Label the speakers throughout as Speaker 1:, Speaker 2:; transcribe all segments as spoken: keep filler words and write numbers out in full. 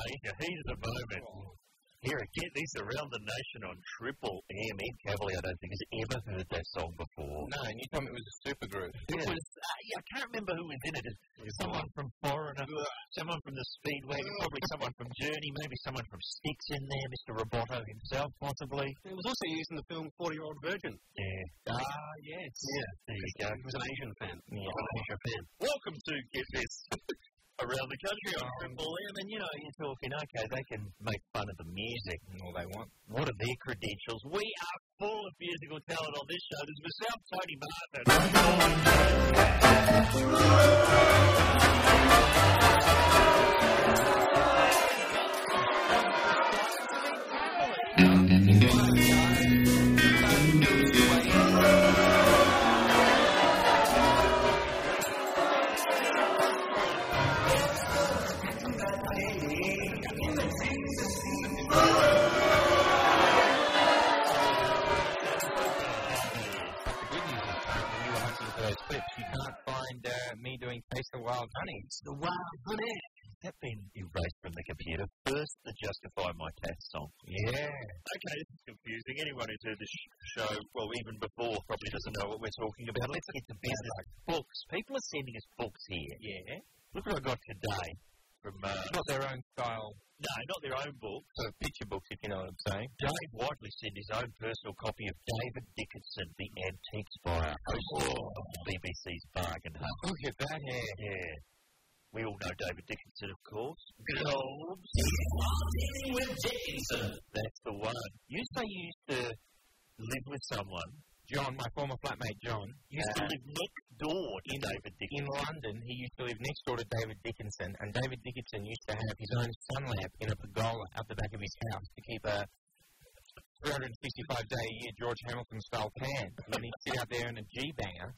Speaker 1: in the heat of the moment. Here again, these around the nation on Triple M. Ed Cavalier, I don't think, has ever heard that song before.
Speaker 2: No, and you told me it was a supergroup.
Speaker 1: It was, uh, yeah, I can't remember who was in it. It someone from Foreigner, someone from the Speedwagon, probably someone from Journey, maybe someone from Styx in there, Mister Roboto himself, possibly.
Speaker 3: It was also used in the film forty-Year-Old Virgin.
Speaker 1: Yeah.
Speaker 3: Ah, yes.
Speaker 1: Yeah, there you go.
Speaker 3: He was an Asian fan.
Speaker 1: Yeah, an Asian fan. Welcome to Get This. Around the country on Triple M, and you know, you're talking, okay, they can make fun of the music and all they want. What are their credentials? We are full of musical talent on this show. There's myself, Tony
Speaker 2: Taste the Wild Honey.
Speaker 1: It's the Wild Honey. Has that been erased from the computer? First, the Justify My Cat song.
Speaker 2: Yeah.
Speaker 1: Okay, this is confusing. Anyone who's heard this show, well, even before, probably doesn't know what we're talking about. Let's get to business. Books. People are sending us books here.
Speaker 2: Yeah.
Speaker 1: Look what I got today. From, uh,
Speaker 2: not their own style.
Speaker 1: No, not their own book.
Speaker 2: So picture books, if you know what I'm saying.
Speaker 1: Dave Whiteley sent his own personal copy of David Dickinson, The Antique Spire, host of B B C's Bargain Hunt.
Speaker 2: Look at that hair.
Speaker 1: Yeah. We all know David Dickinson, of course. Globes. With Dickinson. That's the one. You say you used to live with someone.
Speaker 2: John, my former flatmate John,
Speaker 1: used uh, to live next door to
Speaker 2: in,
Speaker 1: David Dickinson.
Speaker 2: In London, he used to live next door to David Dickinson, and David Dickinson used to have his own sun lamp in a pergola out the back of his house to keep a three hundred sixty-five day a year George Hamilton style tan. And then he'd sit out there in a G-banger,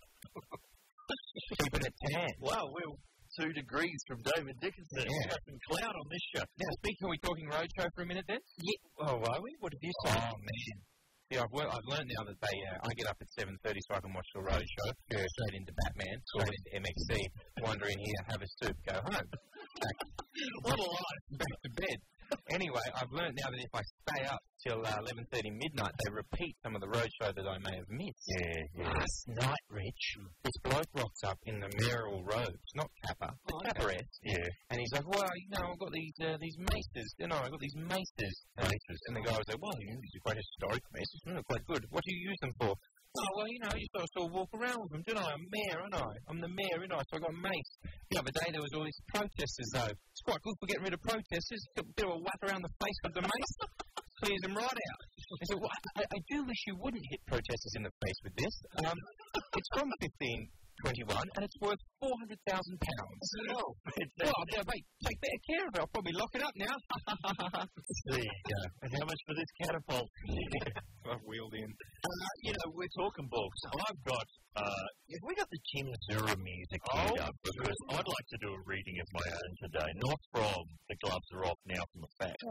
Speaker 2: keeping it tan.
Speaker 1: Wow, we're two degrees from David Dickinson.
Speaker 2: Yeah.
Speaker 1: Some cloud on this show.
Speaker 2: Now, speaking, are we talking roadshow for a minute then?
Speaker 1: Yeah. Oh, are we? What have you said?
Speaker 2: Oh, man. Yeah, I've, I've learned now that they. Uh, I get up at seven thirty so I can watch the road show. Yeah. Straight into Batman, straight into M X C. Wander in here, have a soup, go home. Back,
Speaker 1: what a life!
Speaker 2: Back to bed. Anyway, I've learned now that if I stay up till uh, eleven thirty midnight, they repeat some of the road show that I may have missed.
Speaker 1: Yeah, yeah.
Speaker 2: Last night, Rich, this bloke rocks up in the mayoral robes, not Kappa,
Speaker 1: oh,
Speaker 2: Kappa-esque.
Speaker 1: Yeah.
Speaker 2: And he's like, well, you know, I've got these uh, these maces. You know, I've got these maces.
Speaker 1: Maces.
Speaker 2: And the guy was like, well, you know, these are quite historic maces. They're quite good. What do you use them for? Oh, well, you know, you sort of, sort of walk around with them, don't I? I'm mayor, aren't I? I'm the mayor, aren't I? So I got a mace. The other day there was all these protesters, though. It's quite good for getting rid of protesters. A bit of a whack around the face with the mace. Clears them right out. I said, well, I, I do wish you wouldn't hit protesters in the face with this. Um, it's from fifteen twenty-one, and it's worth four hundred thousand pounds.
Speaker 1: Oh,
Speaker 2: well, yeah, mate, take better care of it. I'll probably lock it up now.
Speaker 1: There you go. And how much for this catapult?
Speaker 2: I've wheeled in.
Speaker 1: Uh, you know, we're talking books. I've got, uh, have we got the Kim Zura music queued
Speaker 2: oh,
Speaker 1: up? Because I'd like to do a reading of my own today, not from The Gloves Are Off, now from the Facts.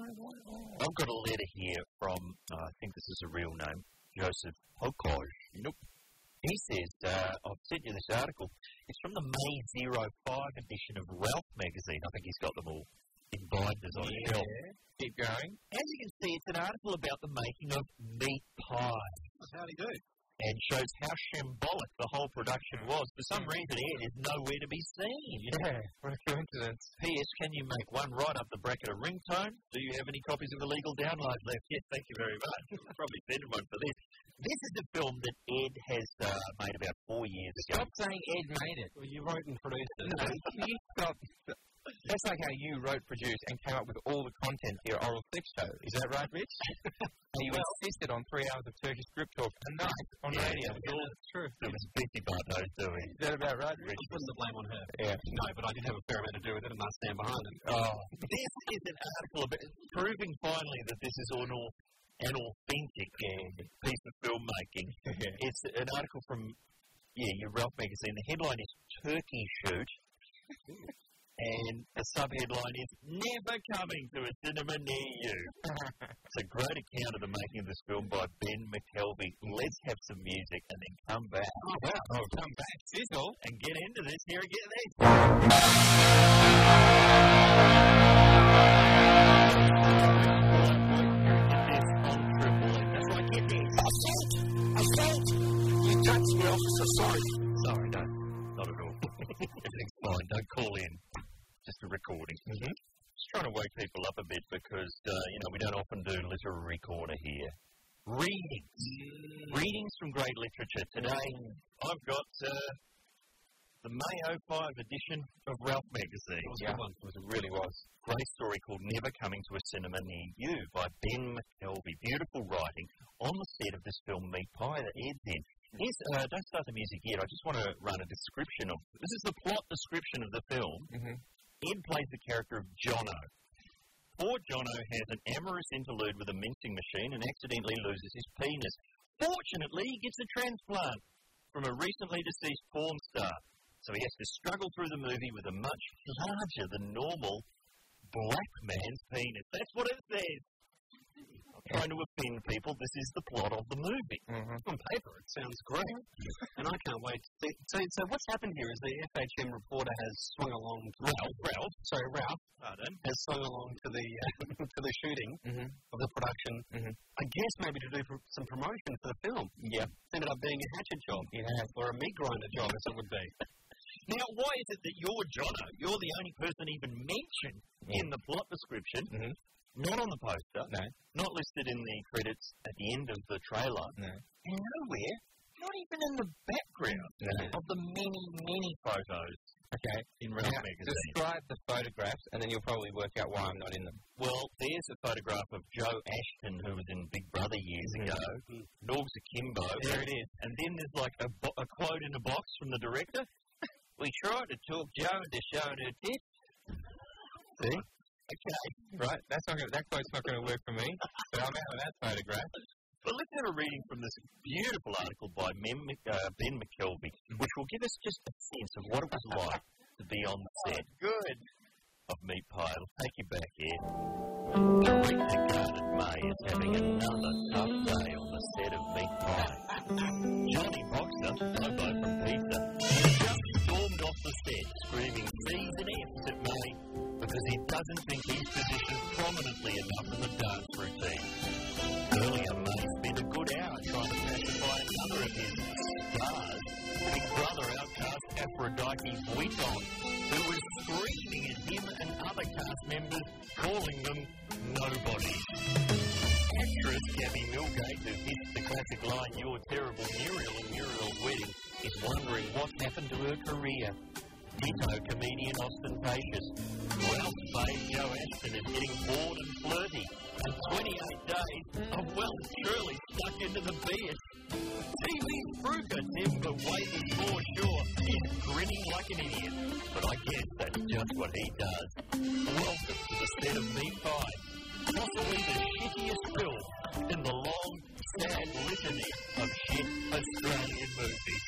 Speaker 1: I've got a letter here from, uh, I think this is a real name, Joseph Hokoj. Nope. He says, uh, I've sent you this article. It's from the May zero five edition of Ralph magazine. I think he's got them all in binders on his shelf.
Speaker 2: Keep going.
Speaker 1: As you can see, it's an article about the making of meat pie.
Speaker 3: How'd he do?
Speaker 1: And shows how shambolic the whole production was. For some reason, Ed is nowhere to be seen.
Speaker 2: Yeah, what a coincidence.
Speaker 1: P S. Can you make one right up the bracket of ringtone? Do you have any copies of Illegal Download left? Yes, thank you very much. I'll probably send one for this. This is a film that Ed has uh, made about four years ago.
Speaker 2: Stop saying Ed made it.
Speaker 3: Well, you wrote and produced it.
Speaker 2: No, you stop. That's like how you wrote, produced, and came up with all the content for your oral sex show. Is that right, Rich? And you well, insisted on three hours of Turkish strip talk a night on
Speaker 1: yeah,
Speaker 2: radio.
Speaker 1: It's all true. It was Betty Bartos doing.
Speaker 2: Is that about right, Rich?
Speaker 3: I'm putting the blame on her.
Speaker 2: Yeah.
Speaker 3: No, but I did have a fair amount to do with it, and I stand behind it.
Speaker 1: Oh. This is an article about proving finally that this is an, an authentic yeah, piece of filmmaking. Yeah. It's an article from, yeah, your Ralph magazine. The headline is Turkey Shoot. And the sub-headline is, Never Coming to a Cinema Near You. It's a great account of the making of this film by Ben McKelvey. Let's have some music and then come back.
Speaker 2: Oh, wow. Oh, come back, sizzle,
Speaker 1: and get into this. Here again, this.
Speaker 3: Sorry. Sorry, no. Not at all.
Speaker 1: Everything's fine. Don't call in. Just a recording.
Speaker 2: Mm-hmm.
Speaker 1: Just trying to wake people up a bit because, uh, you know, we don't often do literary corner here. Readings. Mm. Readings from great literature. Today, I've got uh, the May oh five edition of Ralph Magazine.
Speaker 3: It was a good one.
Speaker 1: It really was. Great story called Never Coming to a Cinema Near You by Ben McKelvey. Beautiful writing on the set of this film, Meat Pie, that Ed's in. Here's, uh, don't start the music yet. I just want to run a description of... This is the plot description of the film.
Speaker 2: Mm-hmm.
Speaker 1: Ed plays the character of Jono. Poor Jono has an amorous interlude with a mincing machine and accidentally loses his penis. Fortunately, he gets a transplant from a recently deceased porn star. So he has to struggle through the movie with a much larger than normal black man's penis. That's what it says. I'm trying to offend people. This is the plot of the movie.
Speaker 2: Mm-hmm.
Speaker 3: On paper, it sounds great. And I can't wait to see. So, so what's happened here is the F H M reporter has swung along to
Speaker 1: Ralph, Ralph,
Speaker 3: sorry, Ralph,
Speaker 1: pardon,
Speaker 3: has swung along to the uh, to the shooting
Speaker 2: Mm-hmm.
Speaker 3: of the production.
Speaker 2: Mm-hmm.
Speaker 3: I guess maybe to do pr- some promotion for the film.
Speaker 2: Yeah.
Speaker 3: Ended up being a hatchet job,
Speaker 2: Yeah.
Speaker 3: or a meat grinder job, as it would be.
Speaker 1: Now, why is it that you're Jono? You're the only person even mentioned
Speaker 2: Yeah.
Speaker 1: in the plot description,
Speaker 2: Mm-hmm.
Speaker 1: not on the poster,
Speaker 2: No.
Speaker 1: not listed in the credits at the end of the trailer,
Speaker 2: No.
Speaker 1: and nowhere, not even in the background
Speaker 2: No.
Speaker 1: of the many, many photos
Speaker 2: Okay.
Speaker 1: in Ralph
Speaker 2: Now,
Speaker 1: Magazine.
Speaker 2: describe the photographs, and then you'll probably work out why I'm not in them.
Speaker 1: Well, there's a photograph of Joe Ashton, who was in Big Brother years
Speaker 2: Mhm.
Speaker 1: ago. Norgs Akimbo.
Speaker 2: There it is.
Speaker 1: And then there's like a, bo- a quote in a box from the director. We tried to talk Joe into showing her tits.
Speaker 2: See?
Speaker 1: Okay.
Speaker 2: Right? That's not gonna, that quote's not going to work for me. So I'm out of that photograph.
Speaker 1: But let's have a reading from this beautiful article by Mem, uh, Ben McKelvey, which will give us just a sense of what it was like to be on the set. Good. Of Meat Pie. It'll take you back here. Director Garnet May is having another tough day on the set of Meat Pie. Johnny Boxer, Bobo from Pizza, just stormed off the set screaming C's and F's at May because he doesn't think he's positioned prominently enough in the dance routine. Earlier, May spent a good hour trying to pacify another of his stars, Big Brother outcast Aphrodite Vuitton, who was screaming at him and other cast members, calling them nobodies. Actress Gabby Milgate, who hits the classic line, "You're terrible, Muriel," in Muriel's wedding, is wondering what's happened to her career. Ditto comedian Austin Pacious. Ralph's fave Joe Ashton is getting bored and flirty, and twenty-eight days are well and truly stuck into the B S. T V's Fruka, Timber Waiters foreshore, is grinning like an idiot, but I guess that's just what he does. Welcome to the set of Meat Pie, possibly the shittiest film in the long, sad litany of shit Australian movies.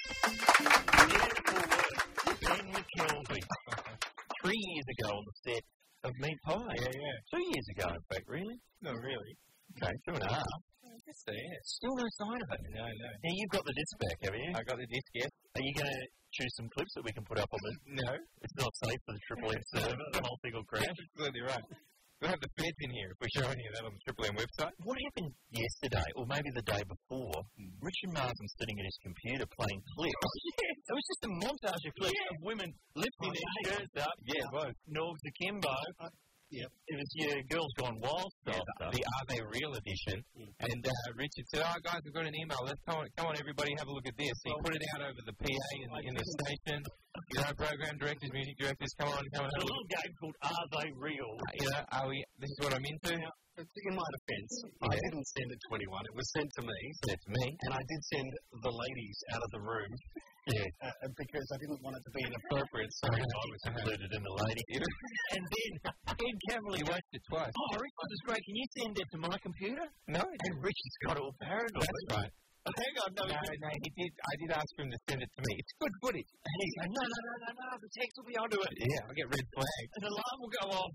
Speaker 1: Beautiful work, Ben McKelvey. Three years ago on the set of Meat Pie.
Speaker 2: Yeah, yeah.
Speaker 1: Two years ago, in fact, really?
Speaker 2: No, really.
Speaker 1: Okay, two and a half.
Speaker 2: Yes, they is.
Speaker 1: Still no sign of it.
Speaker 2: No, no.
Speaker 1: Now, you've got the disc back, have you?
Speaker 2: I got the disc, yes.
Speaker 1: Are you going to choose some clips that we can put up on the...
Speaker 2: No.
Speaker 1: It's not safe for the Triple M server, the whole thing will crash.
Speaker 2: Absolutely right. We'll have the feds in here if we show any of that on the Triple M website.
Speaker 1: What happened yesterday, or maybe the day before? Richard Marsden sitting at his computer playing clips. Oh, yeah. It was just a montage of clips yeah. of women lifting
Speaker 2: oh,
Speaker 1: their
Speaker 2: yeah.
Speaker 1: shirts up.
Speaker 2: Yeah, it was.
Speaker 1: Norgs Akimbo. Uh, Yep. It was your Girls Gone Wild
Speaker 2: yeah,
Speaker 1: stuff.
Speaker 2: The, the Are They Real edition. Mm. And uh, Richard said, oh, guys, we've got an email. Let's come on, come on, everybody, have a look at this. He put it out over the P A in, in the station. You know, program directors, music directors, come on, come on.
Speaker 1: There's a little game called Are They Real?
Speaker 2: Uh, you know, are we, this is what I'm into.
Speaker 3: Now, in my defence, I didn't send it to anyone. It was sent to me.
Speaker 2: Sent to me.
Speaker 3: And I did send the ladies out of the room.
Speaker 1: Yeah.
Speaker 3: Uh, because I didn't want it to be inappropriate, so
Speaker 1: I was included in the lady. And then Ed Cavalier
Speaker 2: watched it twice.
Speaker 1: Oh, Rick, this is great. Can you send it to my computer?
Speaker 2: No.
Speaker 1: And Richard's got all paranoid.
Speaker 2: That's right.
Speaker 1: Oh, hang on, no,
Speaker 2: no, no, he did. I did ask him to send it to me. It's good footage.
Speaker 1: And he's like, no, no, no, no, no, the text will be onto it.
Speaker 2: Yeah, I'll get red flag.
Speaker 1: An alarm will go off.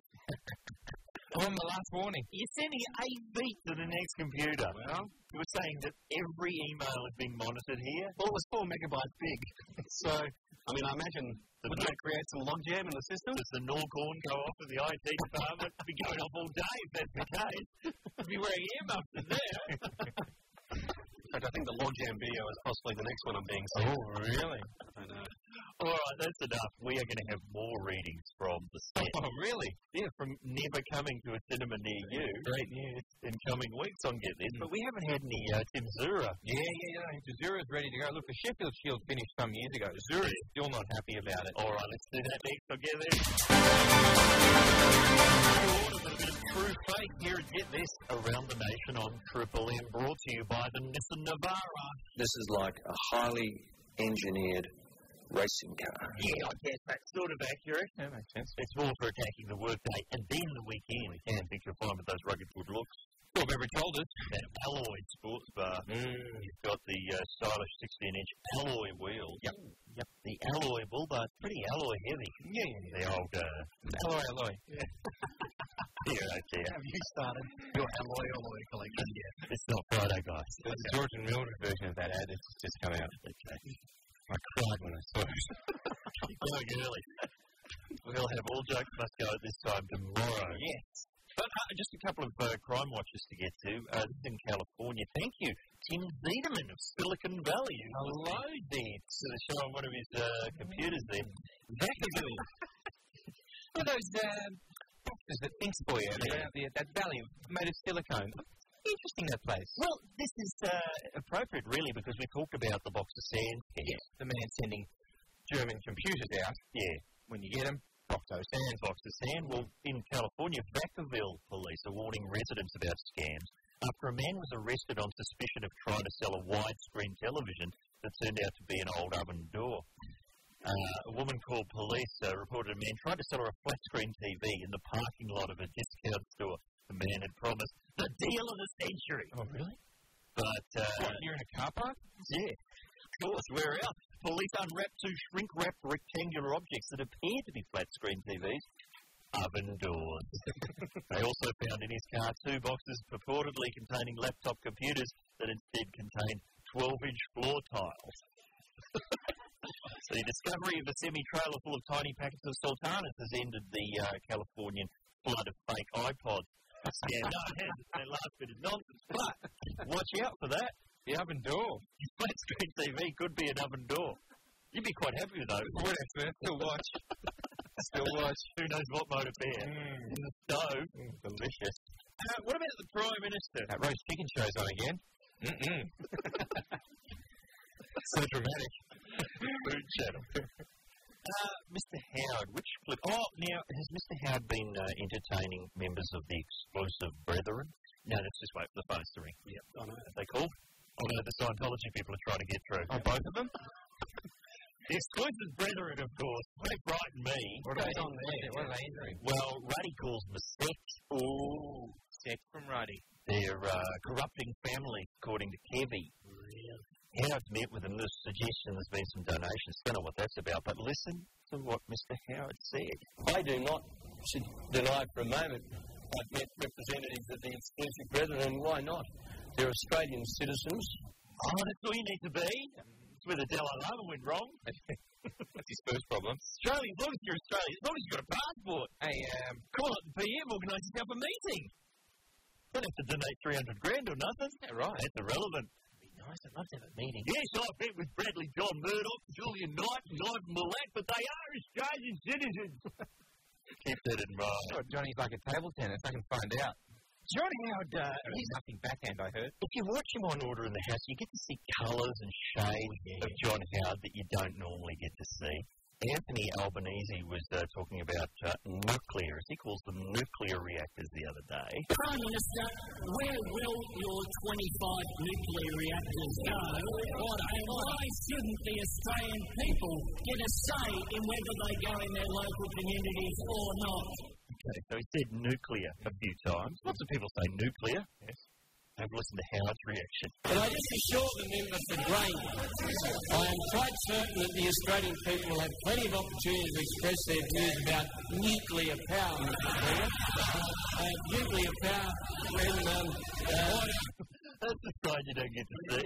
Speaker 2: I'm on the last warning.
Speaker 1: You're sending a beat to the next computer.
Speaker 3: Well,
Speaker 1: you were saying that every email is being monitored here?
Speaker 3: Well, it was four megabytes big. So, I mean, I imagine, would that create some logjam in the system?
Speaker 1: Does the Norcorn go off in the I T department? It'd be going off all day if that's the case. I'd be wearing earmuffs in there.
Speaker 3: fact, I think the logjam video is possibly the next one I'm being sent.
Speaker 2: Oh, really?
Speaker 3: I know.
Speaker 1: All right, that's enough. We are going to have more readings from the set.
Speaker 2: Oh, really?
Speaker 1: Yeah, from never coming to a cinema near you.
Speaker 2: Great news.
Speaker 1: In coming weeks on Get This, but we haven't had any uh, Tim Zura.
Speaker 2: Yeah, yeah, yeah. Zura's ready to go. Look, the Sheffield Shield finished some years ago. Zura's still not happy about it.
Speaker 1: All right, let's do that next on Get This. A bit of true fake here at Get This around the nation on Triple M, brought to you by the Nissan Navara.
Speaker 4: This is like a highly engineered racing car.
Speaker 1: Yeah, I guess that's sort of accurate.
Speaker 2: That makes sense.
Speaker 1: It's more for attacking the workday and then the weekend. I think you'll find with those rugged good looks.
Speaker 2: Well, beverage holders.
Speaker 1: That alloy sports bar.
Speaker 2: Mm.
Speaker 1: You've got the uh, stylish sixteen inch alloy wheels.
Speaker 2: Yep.
Speaker 1: Yep. The alloy bull bar. It's pretty alloy heavy.
Speaker 2: Yeah, yeah,
Speaker 1: The old, uh,
Speaker 2: Alloy, alloy.
Speaker 1: here, okay.
Speaker 3: Have you started your alloy alloy collection yet?
Speaker 1: It's not Friday, guys.
Speaker 2: There's a George and Mildred version of that ad that's just come out.
Speaker 1: Okay.
Speaker 2: I cried when I saw it.
Speaker 1: Going early. We'll have All Jokes Must Go at this time tomorrow. Yes. But uh, just a couple of uh, crime watches to get to. Uh, this is in California. Thank you, Tim Zederman of Silicon Valley. Hello there. So they show on one of his uh, computers there. Vacaville.
Speaker 2: One of those um, boxes that thinks for you. Yeah. The, that valley made of silicone. Interesting, that place.
Speaker 1: Well, this is uh, appropriate, really, because we talked about the box of sand.
Speaker 2: Yes, the man sending German computers out.
Speaker 1: Yeah.
Speaker 2: When you get them, box of sand.
Speaker 1: Box of sand. Well, in California, Vacaville police are warning residents about scams after a man was arrested on suspicion of trying to sell a widescreen television that turned out to be an old oven door. Uh, a woman called police uh, reported a man tried to sell her a flat-screen T V in the parking lot of a discount store. The man had promised the deal of the century.
Speaker 2: Oh, really?
Speaker 1: But, uh...
Speaker 2: What, you're in a car park?
Speaker 1: Yeah. Of course, where else? Police unwrapped two shrink-wrapped rectangular objects that appeared to be flat-screen T Vs. Oven doors. They also found in his car two boxes purportedly containing laptop computers that instead contained twelve-inch floor tiles. So the discovery of a semi-trailer full of tiny packets of sultanas has ended the uh, Californian flood of fake iPods. Yeah, no, it hasn't. That last bit is nonsense. But watch out for that.
Speaker 2: The oven door.
Speaker 1: Flat-screen T V could be an oven door. You'd be quite happy with those.
Speaker 2: Whatever. Still watch. Still watch.
Speaker 1: Who knows what mode of air?
Speaker 2: Mm.
Speaker 1: In the stove.
Speaker 2: Mm, delicious.
Speaker 1: Uh, what about the Prime Minister?
Speaker 2: That roast chicken show's on again. Mm-mm. So dramatic.
Speaker 1: Food channel. Uh, Mister Howard, which clip? Oh, now, has Mister Howard been uh, entertaining members of the Exclusive Brethren? No, let's just wait for the phones to ring.
Speaker 3: Yep, I know.
Speaker 1: Are they called? Oh, no, the Scientology people are trying to get through.
Speaker 2: Oh, both of them?
Speaker 1: The Exclusive Brethren, of course. They frighten me.
Speaker 2: What are they on there? What are they entering?
Speaker 1: Well, Ruddy calls them a sect.
Speaker 2: Ooh, sect from Ruddy.
Speaker 1: They're uh, corrupting families, according to Kevy. Howard's met with them. There's suggestion there's been some donations. Don't know what that's about, but listen to what Mister Howard said.
Speaker 5: I do not deny for a moment I've met representatives of the Exclusive Brethren, and why not? They're Australian citizens.
Speaker 1: Oh, that's all you need to be. It's where the Dalai Lama went wrong.
Speaker 2: That's his first problem.
Speaker 1: Australia, as long as you're Australian, as long as you've got a passport.
Speaker 2: Hey, um,
Speaker 1: come on, the P M organise yourself a meeting. Don't have to donate three hundred grand or nothing.
Speaker 2: Yeah, right.
Speaker 1: That's irrelevant.
Speaker 2: Nice, I'd love to have a meeting.
Speaker 1: Yes, I've met with Bradley John Murdoch, Julian Knight, and Ivan Milat, but they are Australian citizens. Keep that in mind.
Speaker 2: Sure, Johnny's like a table tennis. I can find out.
Speaker 1: John Howard, uh,
Speaker 2: he's nothing backhand, I heard.
Speaker 1: If you watch him on Order in the House, you get to see colours and shades yeah. of John Howard that you don't normally get to see. Anthony Albanese was uh, talking about uh, nuclear, as he calls them, nuclear reactors the other day.
Speaker 6: Prime Minister, where will your twenty-five nuclear reactors go? What, and why shouldn't the Australian people get a say in whether they go in their local communities or not?
Speaker 1: Okay, so he said nuclear a few times. Lots of people say nuclear. Yes. Have listened to Howard's reaction.
Speaker 5: But I just assure the member for Grain, I am quite certain that the Australian people will have plenty of opportunity to express their views about nuclear power, Mister Speaker. Uh, nuclear power when... Um, uh,
Speaker 1: That's the side you don't get to see.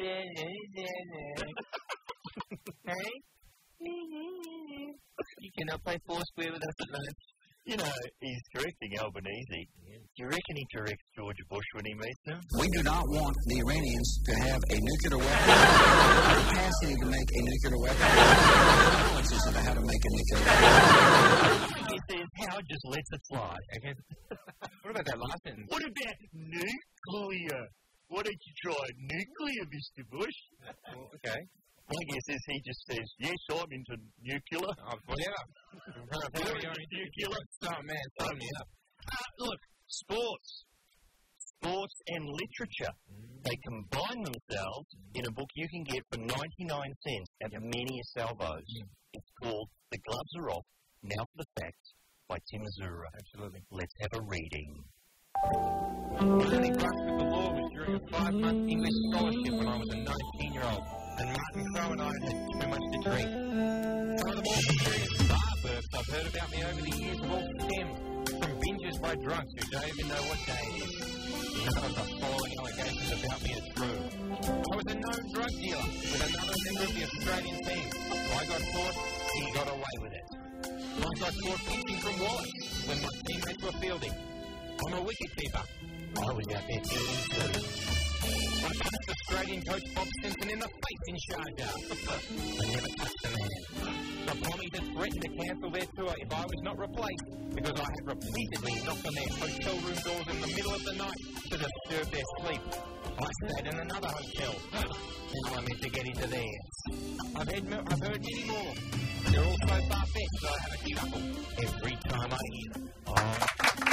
Speaker 2: Hey? You cannot play Foursquare with us at lunch.
Speaker 1: You know, he's correcting Albanese. Do you reckon he corrects George Bush when he meets him?
Speaker 7: We do not want the Iranians to have a nuclear weapon, the capacity to make a nuclear weapon, analysis of how to make a nuclear weapon.
Speaker 1: He says, Howard just lets it slide.
Speaker 2: Okay. What about that last sentence?
Speaker 1: What about nuclear? Why don't you try nuclear, Mister Bush?
Speaker 2: Well, okay.
Speaker 1: My guess is he just says, yes, I'm into nuclear.
Speaker 2: Oh, whatever.
Speaker 1: Nuclear.
Speaker 2: Oh, man, sign me up.
Speaker 1: Uh, look, sports. Sports and literature. Mm. They combine themselves in a book you can get for ninety-nine cents at yep. Many Salvos. Mm. It's called The Gloves Are Off, Now for the Facts, by Tim Azura.
Speaker 2: Absolutely.
Speaker 1: Let's have a reading.
Speaker 2: My only brush with the law was during a five-month English scholarship when I was a nineteen-year-old, and Martin Crowe and I had too much to drink. Some of the more serious bar burps I've heard about me over the years have all stemmed from binges by drunks who don't even know what day it is. None of the following allegations about me are true. I was a known drug dealer with another member of the Australian team. I got caught, he got away with it. I got caught pinching from wallets when my teammates were fielding. I'm a wicketkeeper. I was out there fielding too. I punched Australian coach Bob Simpson in the face in Sharjah. I never touched a man. The Pommies had threatened to cancel their tour if I was not replaced because I had repeatedly knocked on their hotel room doors in the middle of the night to disturb their sleep. I stayed in another hotel. Now I'm meant to get into theirs. I've heard, I've heard many more. They're all so far-fetched that I have a chuckle every time I hear them. Oh.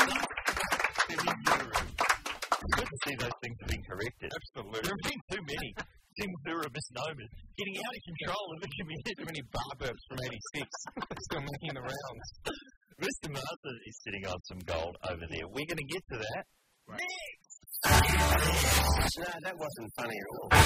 Speaker 1: Good to see those things have been corrected.
Speaker 2: Absolutely.
Speaker 1: There have been too many Tim Azura misnomers getting out of control of the community.
Speaker 2: Too many bar burps from eighty-six still making the rounds.
Speaker 1: Mister Martha is sitting on some gold over there. We're going to get to that right. next.
Speaker 3: No, that wasn't funny at all.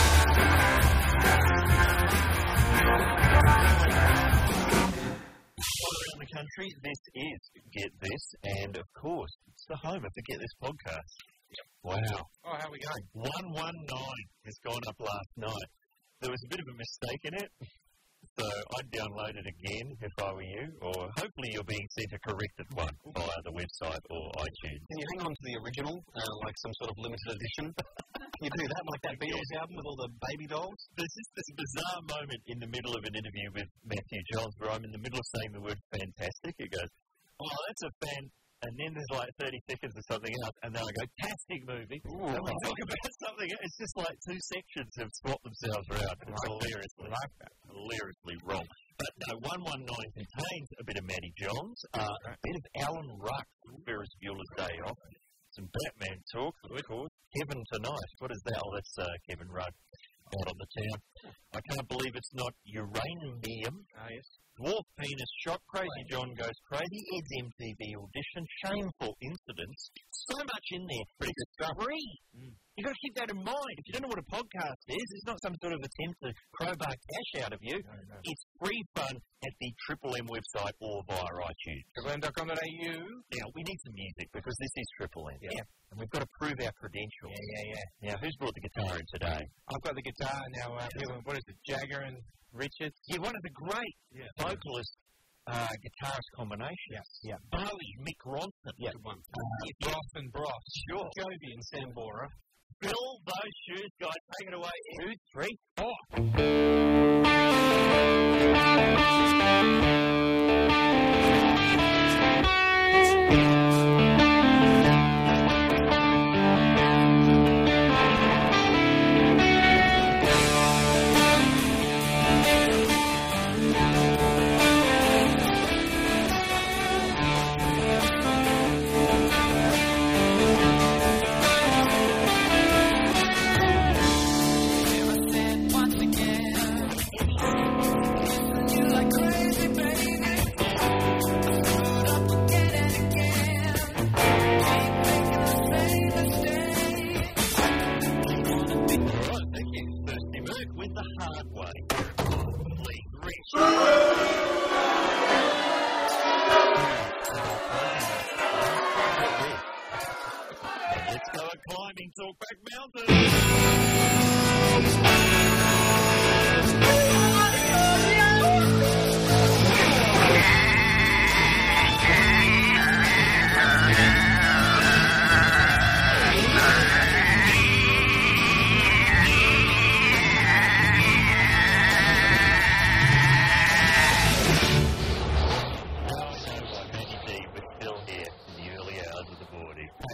Speaker 1: All around the country, this is Get This, and of course, it's the home of the Get This podcast. Yep. Wow.
Speaker 2: Oh, how are we going?
Speaker 1: one one nine has gone up last night. There was a bit of a mistake in it, so I'd download it again if I were you, or hopefully you're being sent a corrected one via the website or iTunes.
Speaker 3: Can you hang on to the original, uh, like some sort of limited edition? Can you do that, like that Beatles yeah. album with all the baby dolls?
Speaker 1: There's just this bizarre moment in the middle of an interview with Matthew Johns where I'm in the middle of saying the word fantastic. He goes, oh, that's a fan. And then there's like thirty seconds or something else, and then I go, fantastic movie. Ooh, and we talk about something else. It's just like two sections have swapped themselves around. It's like hilariously, like that. hilariously wrong. But no, one one nine contains a bit of Matty Johns, uh, a bit of Alan Ruck from Ferris Bueller's Day Off, some Batman talk, of course. Kevin Tonight. What is that? Oh, that's uh, Kevin Rudd out on the town. I can't believe it's not uranium.
Speaker 2: Ah, yes.
Speaker 1: Dwarf penis shot, Crazy John goes crazy, Ed's M T V audition, shameful incidents. So much in there, but it's free. Mm. You've got to keep that in mind. If you don't know what a podcast is, it's not some sort of attempt to crowbar cash out of you. No, no. It's free fun at the Triple M website or via iTunes.
Speaker 2: triple M dot com dot a u.
Speaker 1: Now, we need some music because this is Triple M.
Speaker 2: Yeah.
Speaker 1: And we've got to prove our credentials.
Speaker 2: Yeah, yeah, yeah.
Speaker 1: Now, who's brought the guitar in today?
Speaker 2: I've got the guitar now. Uh, yeah. What is it? Jagger and Richards?
Speaker 1: Yeah, one of the great yeah. vocalist uh, guitarist combinations.
Speaker 2: Yes.
Speaker 1: Yeah. Bowie, Mick Ronson.
Speaker 2: Yeah. One. Uh, Ross and Bross.
Speaker 1: Sure.
Speaker 2: Joby and Sambora.
Speaker 1: Fill those shoes, guys. Take it away. Two, three, four.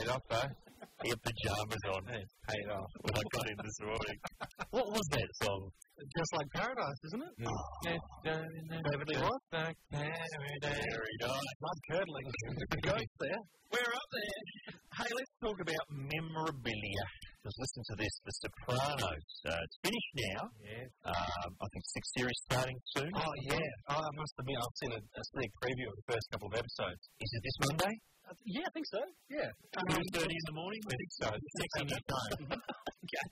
Speaker 2: paid off, though.
Speaker 1: He had pyjamas on.
Speaker 2: It's paid off.
Speaker 1: When I got in this morning. What was that song?
Speaker 3: Just Like Paradise, isn't it?
Speaker 2: Mm. Oh.
Speaker 3: David Lee Roth?
Speaker 2: Like paradise.
Speaker 1: Very nice.
Speaker 3: Blood curdling. Ghost there.
Speaker 1: We're up there. Hey, let's talk about memorabilia. Just listen to this. The Sopranos. Uh, it's finished now.
Speaker 2: Yeah.
Speaker 1: Um, I think sixth series starting soon.
Speaker 3: Oh, yeah. Oh, I must admit, I've seen a, a sneak preview of the first couple of episodes.
Speaker 1: Is it this Monday?
Speaker 3: Uh, yeah, I think so. Yeah.
Speaker 1: two thirty in the morning? I think so. Sexy new time. Okay.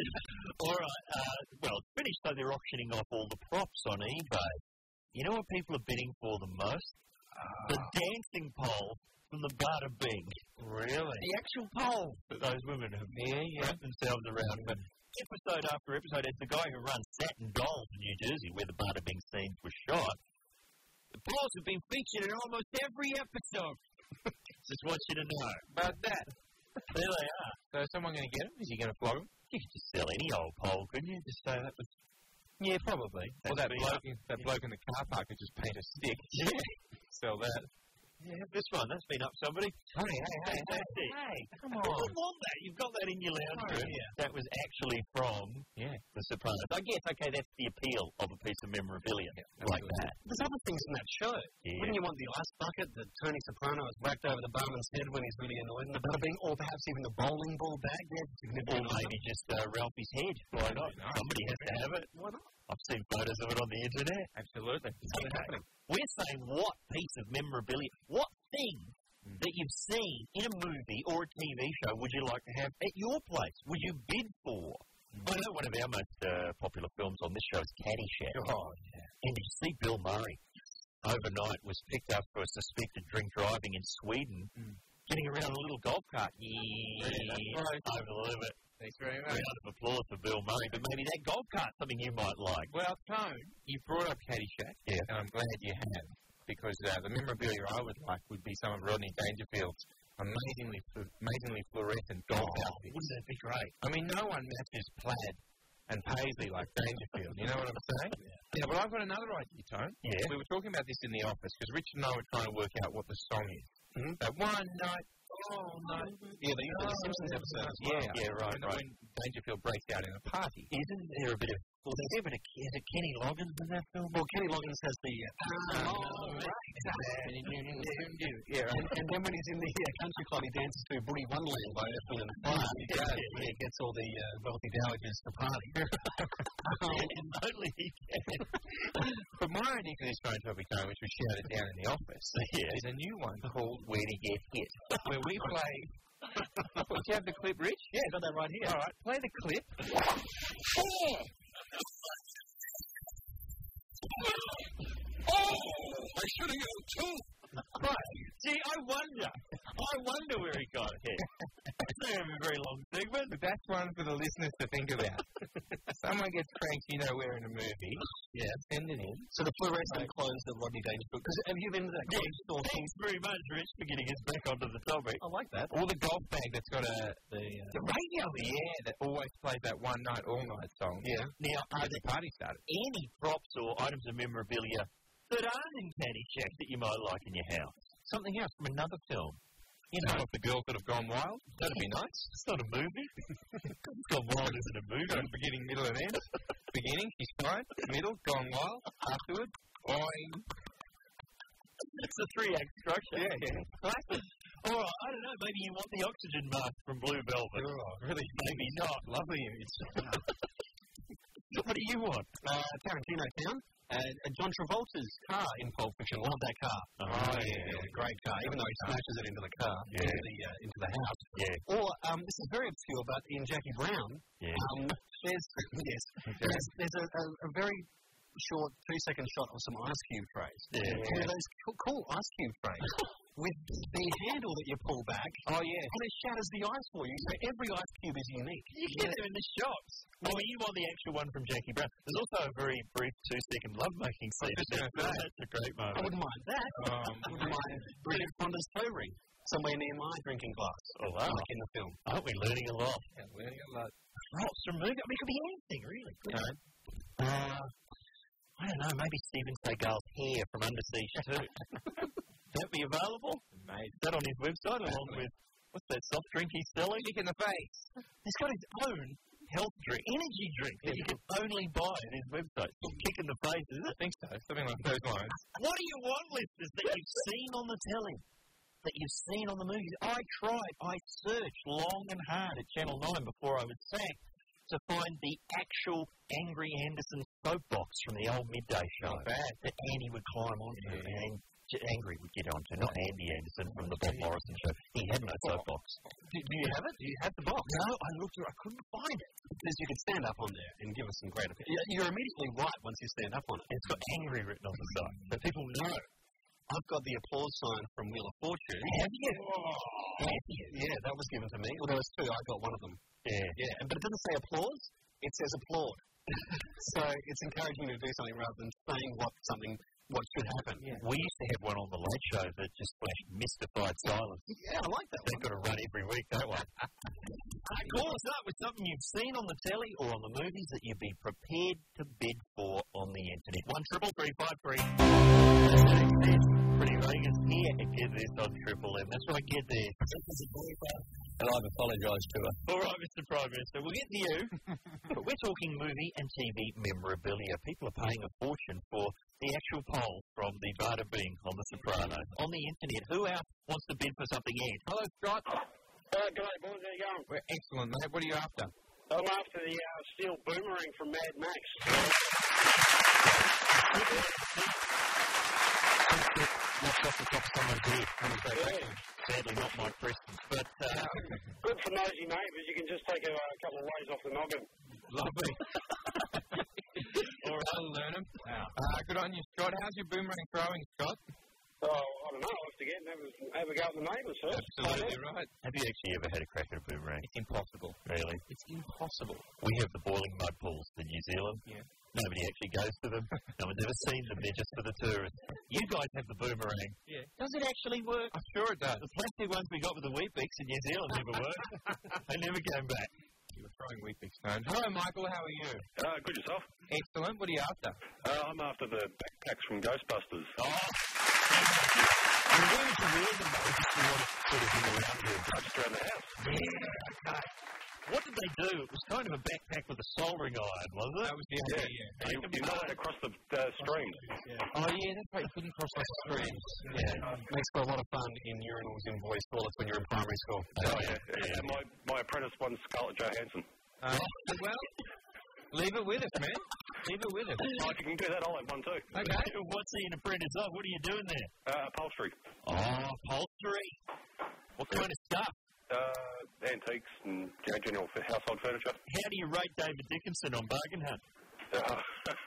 Speaker 1: All right. Uh, well, it's finished, so they're auctioning off all the props on eBay. You know what people are bidding for the most? Uh, the dancing pole from the Bada Bing.
Speaker 2: Really?
Speaker 1: The actual pole that those women have
Speaker 2: yeah, yeah.
Speaker 1: wrapped themselves around. But episode after episode, it's the guy who runs Satin Dolls in New Jersey, where the Bada Bing scenes were shot. The poles have been featured in almost every episode. Just want you to know
Speaker 2: about that.
Speaker 1: There they are.
Speaker 2: So is someone going to get them? Is he going to flog them?
Speaker 1: You could just sell any old pole, couldn't you? Just say that was...
Speaker 2: Yeah, probably. Or that bloke, in, that
Speaker 1: yeah.
Speaker 2: bloke in the car park could just paint a stick.
Speaker 1: Yeah.
Speaker 2: Sell that.
Speaker 1: Yeah, this one. That's been up somebody.
Speaker 2: Hey, hey, hey, hey.
Speaker 1: Hey,
Speaker 2: come
Speaker 1: on.
Speaker 2: on.
Speaker 1: I want that. You've got that in your lounge
Speaker 2: Oh,
Speaker 1: room.
Speaker 2: yeah.
Speaker 1: That was actually from
Speaker 2: yeah.
Speaker 1: The Sopranos. I guess, okay, that's the appeal of a piece of memorabilia
Speaker 2: yeah,
Speaker 1: like that.
Speaker 3: There's other things in that show.
Speaker 1: Yeah.
Speaker 3: Wouldn't you want the ice bucket that Tony Soprano has whacked over the barman's head when he's really annoyed in the Bada Bing, or perhaps even the bowling ball bag?
Speaker 1: Or maybe just uh, Ralphie's head. Why not?
Speaker 2: Nice.
Speaker 1: Somebody has to have it.
Speaker 3: Why not?
Speaker 1: I've seen photos of it on the internet.
Speaker 2: Absolutely.
Speaker 1: Okay. Happening. We're saying what piece of memorabilia, what thing mm. that you've seen in a movie or a T V show would you like to have at your place? Would you bid for? Mm. I know one of our most uh, popular films on this show is Caddyshack.
Speaker 2: Oh, yeah.
Speaker 1: And did you see Bill Murray overnight was picked up for suspected drink driving in Sweden, mm. getting around a little golf cart? Yeah,
Speaker 2: yeah that's right.
Speaker 1: Over the limit.
Speaker 2: Thanks very much.
Speaker 1: Round of applause for Bill Murray, but maybe that golf cart's something you might like.
Speaker 2: Well, Tone, you brought up Caddyshack,
Speaker 1: yeah.
Speaker 2: and I'm glad you have, because uh, the memorabilia I would like would be some of Rodney Dangerfield's amazingly amazingly fluorescent golf
Speaker 1: oh,
Speaker 2: outfits.
Speaker 1: Wouldn't that be great?
Speaker 2: I mean, no one matches plaid and paisley like Dangerfield. You know what I'm saying? Yeah. yeah, but I've got another idea, Tone.
Speaker 1: Yeah.
Speaker 2: We were talking about this in the office, because Richard and I were trying to work out what the song is.
Speaker 1: Mm-hmm.
Speaker 2: That one night, oh, no.
Speaker 3: Yeah, they use the Simpsons episode as well.
Speaker 2: Yeah, yeah, right, when, right. When Dangerfield breaks out in a party.
Speaker 1: Isn't there a bit of... Well, there's a bit of... Is it Kenny Loggins in that film?
Speaker 3: Well, Kenny Loggins has the... Uh, oh, right.
Speaker 2: Yeah, right.
Speaker 3: And, and then when he's in the uh, country club, he dances to Booty Wonderland by Earth, Wind and Fire. He does. Yeah, he gets all the uh, wealthy dowagers to party.
Speaker 1: um, and only he can.
Speaker 2: But my idea for this phone topic, Tone, which was shouted down in the office,
Speaker 1: yeah.
Speaker 2: is a new one called Where to Get Hit, where we play... Do you have the clip, Rich?
Speaker 3: Yeah, got that right here.
Speaker 2: All right, play the clip.
Speaker 6: Oh! Oh! I should have gone too.
Speaker 1: Right. See, I wonder. I wonder where he got it. It's not a very long segment.
Speaker 2: But that's one for the listeners to think about. Someone gets pranked, you know, where in a movie.
Speaker 3: Yeah.
Speaker 2: Send it in.
Speaker 3: So the fluorescent clothes that Rodney Dangerfield... Because have you been to that clothes store?
Speaker 1: Thanks very much, Rich, for getting us back onto the topic.
Speaker 3: I like that.
Speaker 2: Or the golf bag that's got a... The, uh,
Speaker 1: the radio.
Speaker 2: Yeah, that always plays that one night, all night song.
Speaker 3: Yeah.
Speaker 1: Now, are
Speaker 2: the
Speaker 1: there
Speaker 2: party started.
Speaker 1: any props or items of memorabilia that aren't in Caddyshack that you might like in your house? Something else from another film.
Speaker 2: You know, if the girls that have gone wild, that'd be nice.
Speaker 1: It's not a movie. Gone Wild isn't a movie.
Speaker 2: No, beginning, middle, and end. Beginning, she's fine. Middle, gone wild. Afterwards, boing.
Speaker 1: It's a three-act structure.
Speaker 2: Yeah, yeah.
Speaker 1: All right, I don't know. Maybe you want the oxygen mask from Blue Velvet.
Speaker 2: Oh, really?
Speaker 1: Maybe not.
Speaker 2: Lovely image.
Speaker 1: What do you want?
Speaker 3: Uh, Tarantino Town. Uh, John Travolta's car in Pulp Fiction. Love that car.
Speaker 1: Oh,
Speaker 3: oh
Speaker 1: yeah.
Speaker 3: yeah, yeah. Great car. Even though he smashes it into the car,
Speaker 1: yeah.
Speaker 3: into the uh, into the house.
Speaker 1: Yeah.
Speaker 3: Or um, this is very obscure, but in Jackie Brown,
Speaker 1: yeah.
Speaker 3: um, there's yes, there's, there's a, a, a very short two-second shot of some ice cube trays.
Speaker 1: Yeah.
Speaker 3: One of those cool, cool ice cube trays with the handle that you pull back.
Speaker 2: Oh yeah.
Speaker 3: And it shatters the ice for you. So every ice cube is unique.
Speaker 1: You get them in the shops. Well, you want the actual one from Jackie Brown. There's also a very brief two-second lovemaking scene. That's a great moment.
Speaker 3: I wouldn't mind that.
Speaker 1: Um,
Speaker 3: I wouldn't mind Bridget Fonda's toe ring somewhere near my drinking glass.
Speaker 1: Oh, wow.
Speaker 3: Like in the film.
Speaker 1: Aren't we learning a lot?
Speaker 2: Yeah, learning a lot.
Speaker 1: Props from movie. I mean, it could be anything, really.
Speaker 2: No.
Speaker 1: Uh, I don't know. Maybe Steven Seagal's hair from Under Siege two. That be available?
Speaker 2: Mate.
Speaker 1: Is that on his website along with what's that soft drink he's selling?
Speaker 2: Kick in the face.
Speaker 1: He's got his own health drink, energy drink that you can only buy on his website. It's called Kick in the Face, is it?
Speaker 2: I think so. Something like those lines.
Speaker 1: What do you want, listeners, that you've seen on the telly? That you've seen on the movies? I tried. I searched long and hard at Channel nine before I was sacked to find the actual Angry Anderson soapbox from the old midday show.
Speaker 2: Not bad.
Speaker 1: That Andy would climb onto
Speaker 2: Yeah.
Speaker 1: and Angry would get onto, not Andy Anderson from the Bob Morrison show. He had no soapbox.
Speaker 3: Do, do you have it? Do you have the box?
Speaker 1: No, I looked through. I couldn't find it.
Speaker 3: Because you could stand up on there and give us some great opinion. You're immediately right once you stand up on it.
Speaker 1: It's got Angry written on the side, so people know.
Speaker 3: I've got the applause sign from Wheel of Fortune.
Speaker 1: Have you?
Speaker 3: Have you? Yeah, that was given to me. Well, there was two. I got one of them.
Speaker 1: Yeah.
Speaker 3: Yeah, but it doesn't say applause. It says applaud. So it's encouraging to do something rather than saying what something what should happen.
Speaker 1: Yeah. We used to have one on the Late Show that just flashed mystified silence.
Speaker 3: Yeah, I like that
Speaker 1: They've
Speaker 3: one.
Speaker 1: got to run every week, that one. uh, call us up with something you've seen on the telly or on the movies that you'd be prepared to bid for on the internet. One triple three five three. Pretty Vegas here at Get This on Triple M. That's right, Get This.
Speaker 4: And I've apologised to her.
Speaker 1: All right, Mister Prime Minister, we'll get to you. But we're talking movie and T V memorabilia. People are paying a fortune for the actual poll from the Bada Bing on The Sopranos. On the internet, who else wants to bid for something, Ed?
Speaker 2: Hello, Scott.
Speaker 6: Uh, g'day, boys. How you going?
Speaker 2: We're excellent, mate. What are you after?
Speaker 6: I'm after the uh, steel boomerang from Mad Max.
Speaker 1: Knocked off the top of someone's head.
Speaker 6: Yeah.
Speaker 1: Sadly, not Mike Preston's. But, uh,
Speaker 6: Good for nosy neighbours. You can just take a, a couple of ways off the noggin.
Speaker 2: Lovely. All right, I'll learn them. Uh, good on you, Scott. How's your boomerang throwing, Scott?
Speaker 6: Oh, I don't know. I'll have to get and have a, have a go at the neighbours first.
Speaker 2: Absolutely right.
Speaker 1: have you actually ever had a crack at a boomerang?
Speaker 2: It's impossible.
Speaker 1: Really?
Speaker 2: It's impossible.
Speaker 1: We have the boiling mud pools in New Zealand.
Speaker 2: Yeah.
Speaker 1: Nobody actually goes to them. No one's ever seen them. They're just for the tourists. You guys have the boomerang.
Speaker 2: Yeah.
Speaker 1: Does it actually work?
Speaker 2: I'm sure it does.
Speaker 1: The plastic ones we got with the Weet-Bix in New Zealand never worked. They never came back.
Speaker 2: You were throwing Weet-Bix stones. Hello, Michael. How are you?
Speaker 8: Uh, good yourself.
Speaker 2: Excellent. What are you after?
Speaker 8: Uh, I'm after the backpacks from Ghostbusters.
Speaker 1: Oh. And where did you wear them, though? Just you want to sort of hang around here.
Speaker 8: Uh, just around the house.
Speaker 1: Yeah, okay. What did they do? It was kind of a backpack with a soldering iron, wasn't it?
Speaker 2: That was the
Speaker 8: Yeah,
Speaker 2: idea, yeah.
Speaker 8: You, you know it across the uh, stream.
Speaker 2: Oh, yeah, that's right. You couldn't cross the streams.
Speaker 3: Yeah, makes for a lot of fun in urinals in boys' toilets when you're in primary school.
Speaker 8: Oh, yeah. yeah. My, my apprentice won Scarlett Johansson.
Speaker 2: Uh, well, leave it with us, man. Leave it with us.
Speaker 8: Oh, if you can do that, I'll have one too.
Speaker 2: Okay.
Speaker 1: What's he an apprentice of? What are you doing there?
Speaker 8: Uh, upholstery.
Speaker 1: Oh, upholstery. What kind of stuff?
Speaker 8: Uh, antiques and you know, general for household furniture.
Speaker 1: How do you rate David Dickinson on Bargain Hunt?
Speaker 8: Uh,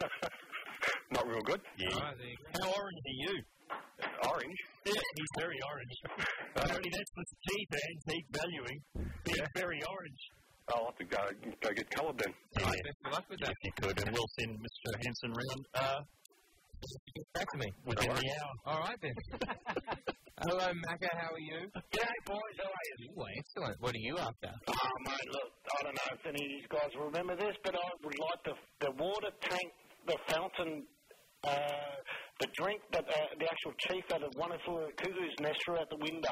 Speaker 8: not real good.
Speaker 1: Yeah.
Speaker 2: Right, there you go.
Speaker 1: How orange are you?
Speaker 8: Orange.
Speaker 1: Yeah, he's very orange. Apparently that's the cheap antique valuing. Being very orange.
Speaker 8: I'll have to go, go get coloured then.
Speaker 1: Yeah.
Speaker 2: Right, best of luck with that.
Speaker 1: If you could, and we'll send Mister Johansson round uh,
Speaker 2: Get back to me.
Speaker 1: within the hour.
Speaker 2: All right, then. Hello, Macca. How are you?
Speaker 6: G'day, boys. How are you?
Speaker 2: Oh, excellent. What are you after?
Speaker 6: Oh, mate, look, I don't know if any of you guys remember this, but I would like the, the water tank, the fountain, uh, the drink that uh, the actual chief had a wonderful cuckoo's nest through out the window.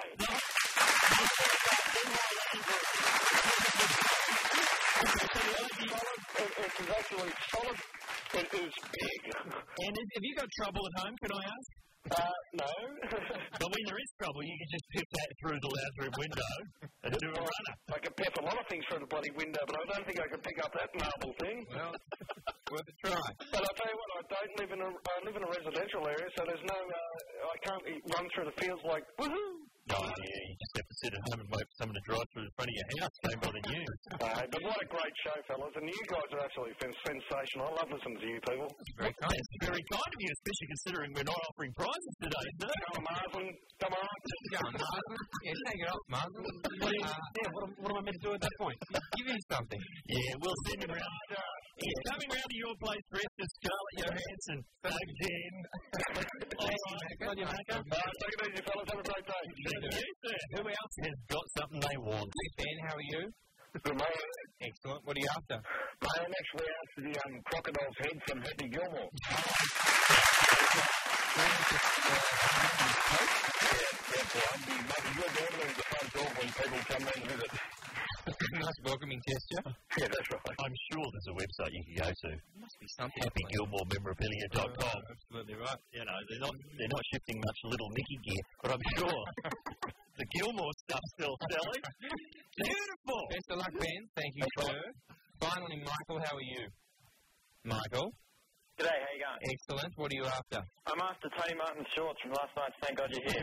Speaker 6: It, it was actually solid. It, it was big.
Speaker 1: And if, have you got trouble at home, can I ask?
Speaker 6: Uh, no.
Speaker 1: But when there is trouble, you can just pip that through the lounge room window and do a runner.
Speaker 6: I can pick a lot of things through the bloody window, but I don't think I can pick up that marble thing.
Speaker 2: Well, worth a try.
Speaker 6: But I'll tell you what, I don't live in a, I live in a residential area, so there's no, uh, I can't run through the fields like, woohoo!
Speaker 1: Oh, yeah, you just have to sit at home and wait for someone to drive through the front of your house. Don't bother you.
Speaker 6: Uh, but what a great show, fellas, and you guys are absolutely sensational. I love listening to you people.
Speaker 2: Very kind.
Speaker 1: It's very kind of you, especially considering we're not offering prizes today, isn't it?
Speaker 6: Come on, Marvin. Come on.
Speaker 2: Go on, Martin. Yeah, take it off, Martin.
Speaker 3: What, do you,
Speaker 2: Uh,
Speaker 3: yeah, what, am- what am I meant to do at that point?
Speaker 2: give him something.
Speaker 1: Yeah, we'll send him round. He's coming round to your place dressed as Scarlett Johansson. Again. All right,
Speaker 2: Good on you, Macca.
Speaker 6: Uh, take it easy, fellas. Have a great day.
Speaker 1: Thank you, sir. Who else has got something they want?
Speaker 2: Hey, Ben, how are you?
Speaker 6: Good, mate.
Speaker 2: Excellent. What are you after?
Speaker 6: Mate, I'm actually after the um, crocodile's head from Happy Gilmore.
Speaker 2: Yeah,
Speaker 8: You're going to the front door when people come in and visit.
Speaker 2: Nice welcoming gesture.
Speaker 8: Yeah, that's right.
Speaker 1: I'm sure there's a website you can go to.
Speaker 2: Must be something.
Speaker 1: happy gilmore memorabilia dot com.
Speaker 2: Oh, absolutely right.
Speaker 1: You know, they're not they're not shifting much Little Nicky gear, but I'm sure the Gilmore stuff's still selling. Beautiful.
Speaker 2: Best of luck, Ben. Thank you, sir. Finally, Michael, how are you? Michael?
Speaker 9: G'day, how you going?
Speaker 2: Excellent. What are you after?
Speaker 9: I'm after Tony Martin's shorts from last night. Thank God you're here.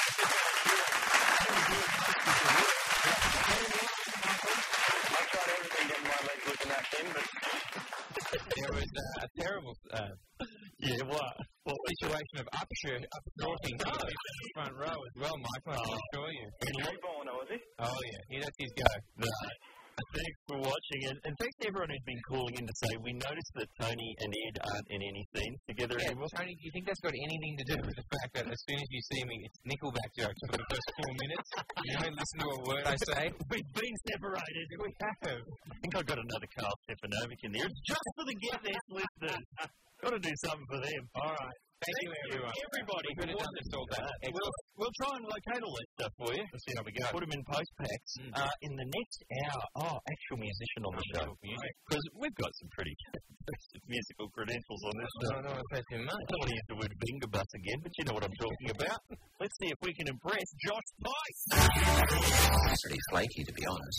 Speaker 9: I've tried everything getting my legs looking that thin, but...
Speaker 2: There was uh, a terrible uh,
Speaker 1: yeah, what?
Speaker 2: Well, situation of upshirting upshorting no. in the front row as well, Michael, I can assure you.
Speaker 9: Harry Bourne, was he?
Speaker 2: Oh, yeah. He, that's his go.
Speaker 1: Right. Thanks for watching, and, and thanks to everyone who's been calling in to say we noticed that Tony and Ed aren't in any scenes together
Speaker 2: yeah,
Speaker 1: anymore.
Speaker 2: Well, Tony, do you think that's got anything to do with the fact that as soon as you see me, it's Nickelback jokes for the first four minutes? You don't listen to a word I say?
Speaker 1: We've been separated.
Speaker 2: We have.
Speaker 1: I think I've got another Carl Stefanovic in there. It's just for the Get This listeners. Got to do something for them.
Speaker 2: All right. Thank, Thank you, everyone.
Speaker 1: Everybody.
Speaker 2: We could have done this all day.
Speaker 1: We'll, we'll try and locate all that stuff for you.
Speaker 2: Let's see how we go.
Speaker 1: Put them in post packs. Mm. Uh, in the next hour, oh, actual musician on the show. Because we've got some pretty musical credentials on this show.
Speaker 2: I don't know if that's too much.
Speaker 1: I don't want to use the word finger bus again, but you know what I'm talking about. Let's see if we can impress Josh Pike.
Speaker 7: Pretty flaky, to be honest.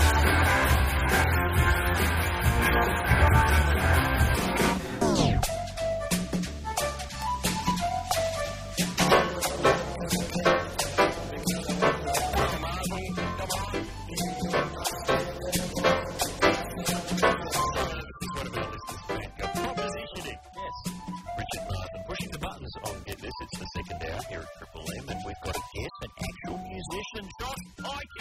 Speaker 1: It's the second hour here at Triple M, and we've got a guest, an actual musician, Josh Pike.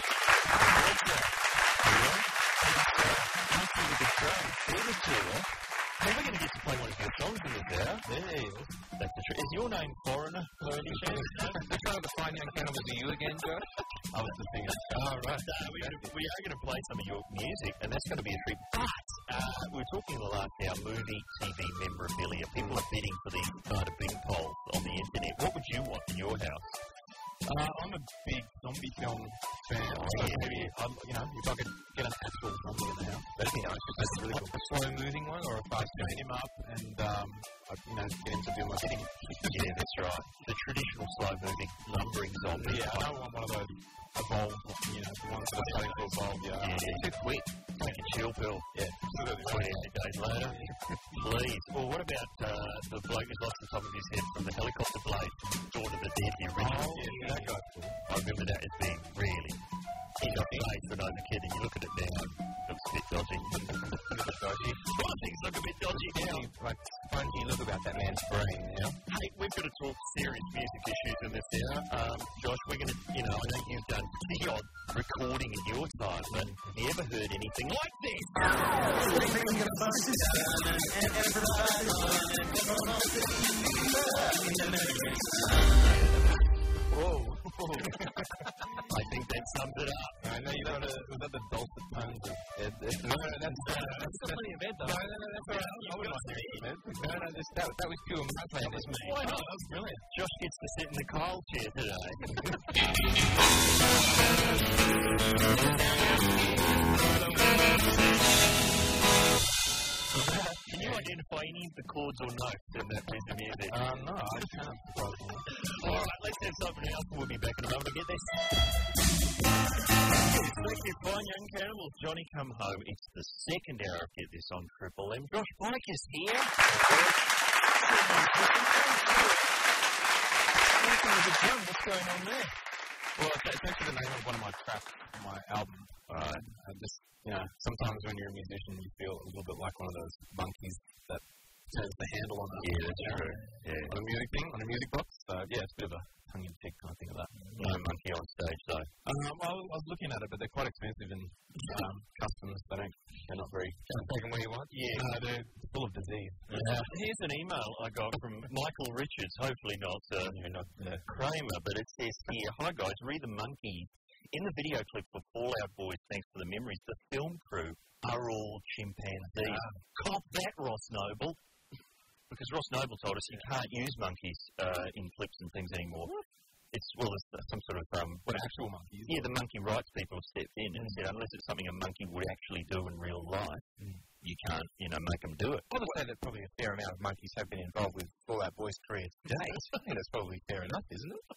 Speaker 1: Hey, we're going to get to play one of your songs in this hour. There he is. That's the truth. Is your name Foreigner, by any chance?
Speaker 2: Which one of the Fine Young Cannibals are you again, Josh?
Speaker 1: I was the singer. Oh, right. No, we, we are going to play some of your music, and that's going to be a treat. But uh, we were talking in the last hour, movie, T V memorabilia. People are bidding for these kind of big polls on the internet. What would you want in your house?
Speaker 3: Uh, I'm a big zombie film fan.
Speaker 1: Oh,
Speaker 3: so
Speaker 1: yeah.
Speaker 3: maybe, um, you know, if I could get an actual zombie in the house, that'd be nice.
Speaker 2: That's really cool. A slow-moving one or a fast
Speaker 3: chain him up and, um, I, you know, get him to do my bidding.
Speaker 1: Yeah, that's right. The traditional slow-moving, lumbering zombie.
Speaker 3: Yeah, I don't want one of those evolved, you know, the ones that are starting to evolve. Yeah,
Speaker 1: yeah. Too quick. Take a chill pill.
Speaker 3: Yeah, absolutely.
Speaker 1: twenty-eight days later. Please. Well, what about uh, the bloke who's lost the top of his head from the helicopter blade? Dawn of the Dead, the original.
Speaker 3: Oh, yeah, that guy's cool.
Speaker 1: I remember that as being really in your face when I was a kid, and you look at it now, it looks a bit dodgy. dodgy. Well, things look a bit dodgy now.
Speaker 2: Like spongy look about that man's brain now.
Speaker 1: Hey, we've got to talk serious music issues in this hour. Um, Josh, we're going to, you know, I know you've done the odd recording in your time, but have you ever heard anything like this? Whoa. I think that sums it up.
Speaker 3: I know you got a, was that the dulcet tones of Ed there? No, no, that's, uh, that's somebody of Ed though. No, no, no, that's all right. I wouldn't mind hearing Ed. No, no, this, that, that was pure Markland, that's me.
Speaker 1: Why not? That was brilliant. Josh gets to sit in the Kyle chair today. Can you identify any of the chords or notes in that piece of music?
Speaker 3: Um, no, I can't.
Speaker 1: All right, let's have something else, and we'll be back in a moment to get this. Thank you, Fine Young Cannibals. Johnny Come Home. It's the second hour of Get This on Triple M. Josh Pike is here. What's going on there?
Speaker 3: Well, it's, it's actually the name of one of my tracks on my album. Uh, I just, you know, sometimes when you're a musician, you feel a little bit like one of those monkeys that turns the handle on a,
Speaker 1: yeah, that's true. Yeah.
Speaker 3: on a music thing, on a music box. So, yeah, it's a bit of a tongue-in-cheek kind of thing of that.
Speaker 1: No monkey on stage, though.
Speaker 3: Um, well, I was looking at it, but they're quite expensive in um, customs. They don't, they're not very, can't take them where you want.
Speaker 1: Yeah.
Speaker 3: Uh, they're full of disease.
Speaker 1: Uh, here's an email I got from Michael Richards, hopefully not, uh, not uh, Kramer, but it says here, hi guys, read the monkeys. In the video clip for Fallout Boys, thanks for the memories, the film crew are all chimpanzees. Uh, Cop that, Ross Noble. Because Ross Noble told us you can't use monkeys uh, in clips and things anymore. it's, well, it's some sort of, um,
Speaker 3: What actual monkeys?
Speaker 1: yeah, the monkey rights people have stepped in and said, unless it's something a monkey would actually do in real life,
Speaker 3: Mm.
Speaker 1: you can't, you know, make them do it.
Speaker 2: I would say that probably a fair amount of monkeys have been involved with Fall Out Boy's career to date. I think that's probably fair enough, isn't it?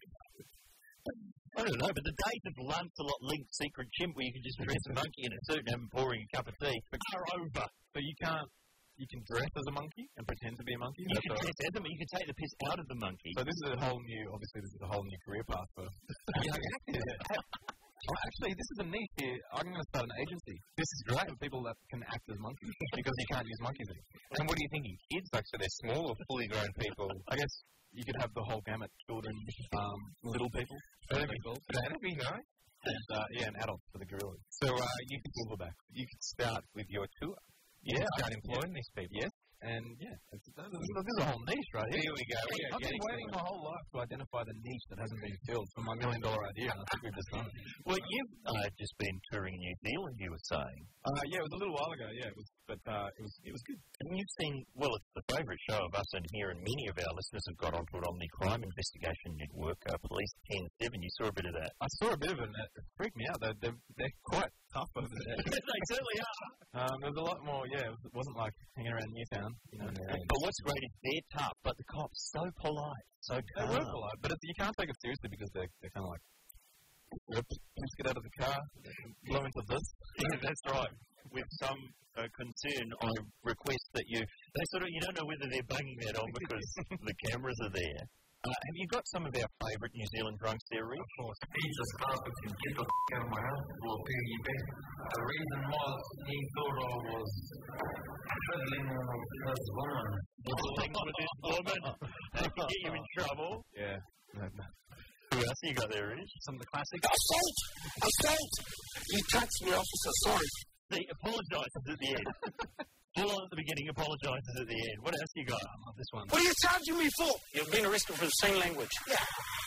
Speaker 1: I don't know, but the days of Lancelot Link Secret Chimp where you can just dress a monkey in a suit and have him pouring a cup of tea are over.
Speaker 3: So you can't, you can dress as a monkey and pretend to be a monkey?
Speaker 1: You
Speaker 3: That's
Speaker 1: can
Speaker 3: all right.
Speaker 1: dress as them, you can take the piss out of the monkey.
Speaker 3: So this is a whole new, obviously this is a whole new career path for young actors. Oh, actually, this is a niche here. I'm going to start an agency. This is great for people that can act as monkeys because you can't use monkeys anymore.
Speaker 2: And what are you thinking? Kids, like, so they're small or fully grown people?
Speaker 3: I guess you could have the whole gamut: children, um, little people,
Speaker 2: That'd be cool. That'd be nice.
Speaker 3: and uh, yeah, and adults for the gorillas.
Speaker 2: So uh, you could
Speaker 3: Silverback.
Speaker 2: you could start with your tour. You
Speaker 3: Yeah,
Speaker 2: could start
Speaker 3: I-
Speaker 2: employing these people.
Speaker 3: Yes, and yeah, it's, this, is, this is a whole niche right here.
Speaker 2: Here we go. We are
Speaker 3: I've been
Speaker 2: getting
Speaker 3: waiting
Speaker 2: somewhere.
Speaker 3: my whole life to identify the niche that hasn't been filled for my million dollar idea, and I think we've just done it.
Speaker 1: Well, you've uh, just been touring New Zealand, you were saying.
Speaker 3: Uh, yeah, it was a little while ago. Yeah, it was, but uh, it was it was good.
Speaker 1: And you've seen, well, it's the favourite show of us and here, and many of our listeners have got onto it on the Crime Investigation Network, uh, Police ten seven. You saw a bit of that.
Speaker 3: I saw a bit of it, and it freaked me out. They're, they're, they're quite tough over there.
Speaker 1: They certainly are.
Speaker 3: Um, there's a lot more. Yeah, it, was, it wasn't like hanging around Newtown. You know,
Speaker 1: But what's great is they're tough, but the cops so polite, so
Speaker 3: they
Speaker 1: calm.
Speaker 3: were polite, but it's, you can't take it seriously because they're they're kind of like, let's get out of the car, blow into this.
Speaker 1: Yeah, that's right. With some uh, concern, I request that you. They sort of, you don't know whether they're banging that on because the cameras are there. Uh, have you got some of our favourite New Zealand drunks there, Rick? Of course.
Speaker 10: Jesus Christ, and get the f*** out of my house, little piggy bank. The reason was he thought I was fiddling with this woman.
Speaker 1: Fiddling with this woman. That could get you in trouble.
Speaker 3: Yeah. No, no.
Speaker 1: Who else you got there, Rich?
Speaker 3: Some of the classics.
Speaker 6: Assault! Assault! You touched me, officer. Sorry.
Speaker 1: See, apologises at the end. Full on at the beginning, apologises at the end. What else you got?
Speaker 3: I love this one.
Speaker 6: What are you charging me for? You've been arrested for obscene language. Yeah.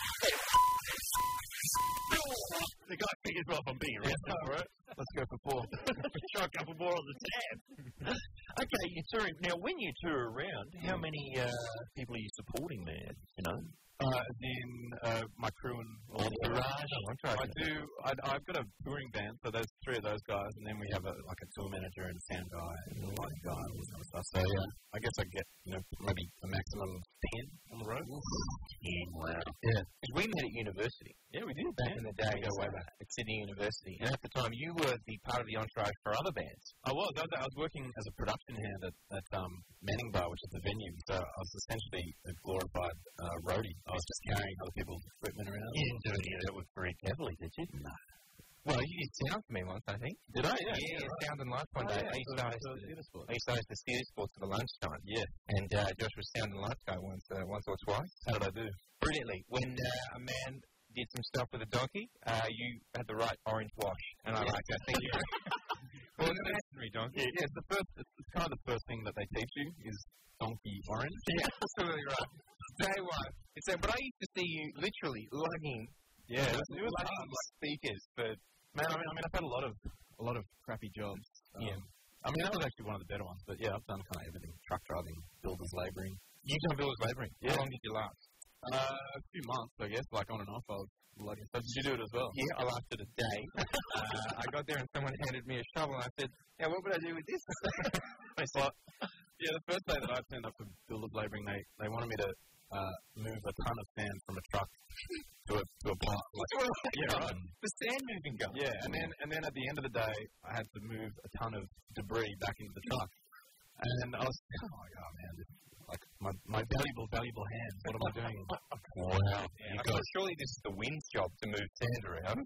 Speaker 1: The guy figures off I'm being arrested for it.
Speaker 3: Let's go for four.
Speaker 1: Try a couple more on the tab. Okay, you're touring. Now, when you tour around, how many uh, people are you supporting there? You know?
Speaker 3: Uh, then uh, my crew and
Speaker 1: Entourage.
Speaker 3: I do. I, I've got a touring band, so there's three of those guys, and then we have a like a tour manager and a sound guy and a lighting guy and all this kind of stuff. So yeah, I guess I get you know maybe a maximum of ten on the road.
Speaker 1: Ten, wow.
Speaker 3: Yeah,
Speaker 2: Because we met at university.
Speaker 3: yeah, we did
Speaker 2: Back
Speaker 3: yeah.
Speaker 2: in the day,
Speaker 3: We go way
Speaker 2: uh,
Speaker 3: back.
Speaker 2: at Sydney University. And at the time, you were the part of the entourage for other bands.
Speaker 3: I was. I was, I was working as a production hand at, at um, Manning Bar, which is the venue. So I was essentially a glorified uh, roadie. I was just carrying other people's equipment around.
Speaker 1: You didn't do any of that with Greg Cavalier, did you? No.
Speaker 2: Well, you did sound for me once, I think.
Speaker 3: Did I? Yeah.
Speaker 2: Yeah,
Speaker 3: yeah, right.
Speaker 2: sound and lights one
Speaker 3: Oh,
Speaker 2: day.
Speaker 3: yeah,
Speaker 2: I used
Speaker 3: so-
Speaker 2: to host
Speaker 3: so
Speaker 2: the-
Speaker 3: theatre sport.
Speaker 2: I used to host the theatre sports at the lunchtime.
Speaker 3: Yeah.
Speaker 2: And uh, Josh was sound and lights guy once, uh, once or twice.
Speaker 3: How did I do?
Speaker 2: Brilliantly. When uh, a man did some stuff with a donkey, uh, you had the right orange wash, and I like that. Thank you. Well, it's masonry donkey.
Speaker 3: Yeah, it's the first. It's, it's kind of the first thing that they teach you is donkey orange.
Speaker 2: Yeah, absolutely right. Day one. It's uh, but I used to see you literally lugging,
Speaker 3: Yeah, it was, it was
Speaker 2: lugging
Speaker 3: hard. Like,
Speaker 2: speakers for.
Speaker 3: man, I mean, I mean, I've had a lot of a lot of crappy jobs. Um,
Speaker 2: Yeah.
Speaker 3: I mean, that was actually one of the better ones. But yeah, I've done kind of everything: truck driving, builders labouring.
Speaker 2: You've done builders labouring.
Speaker 3: Yeah.
Speaker 2: How long did you last?
Speaker 3: Uh, a few months, I guess, like on and off. I was lugging stuff. Did you do it as well?
Speaker 2: Yeah, I lasted a day. uh, I got there and someone handed me a shovel and I said, "Yeah, what would I do with this?"
Speaker 3: They thought, yeah, the first day that I turned up for builders labouring, they, they wanted me to uh, move a ton of sand from a truck to a to a plant. Like, yeah, right.
Speaker 2: The sand moving guy.
Speaker 3: Yeah, and then and then at the end of the day, I had to move a ton of debris back into the truck, and I was kind of like, oh man, this, like my my valuable valuable hands. What am I doing?
Speaker 1: Wow.
Speaker 2: Yeah,
Speaker 1: You
Speaker 2: I
Speaker 1: guys,
Speaker 2: thought, surely this is the wind's job to move sand around.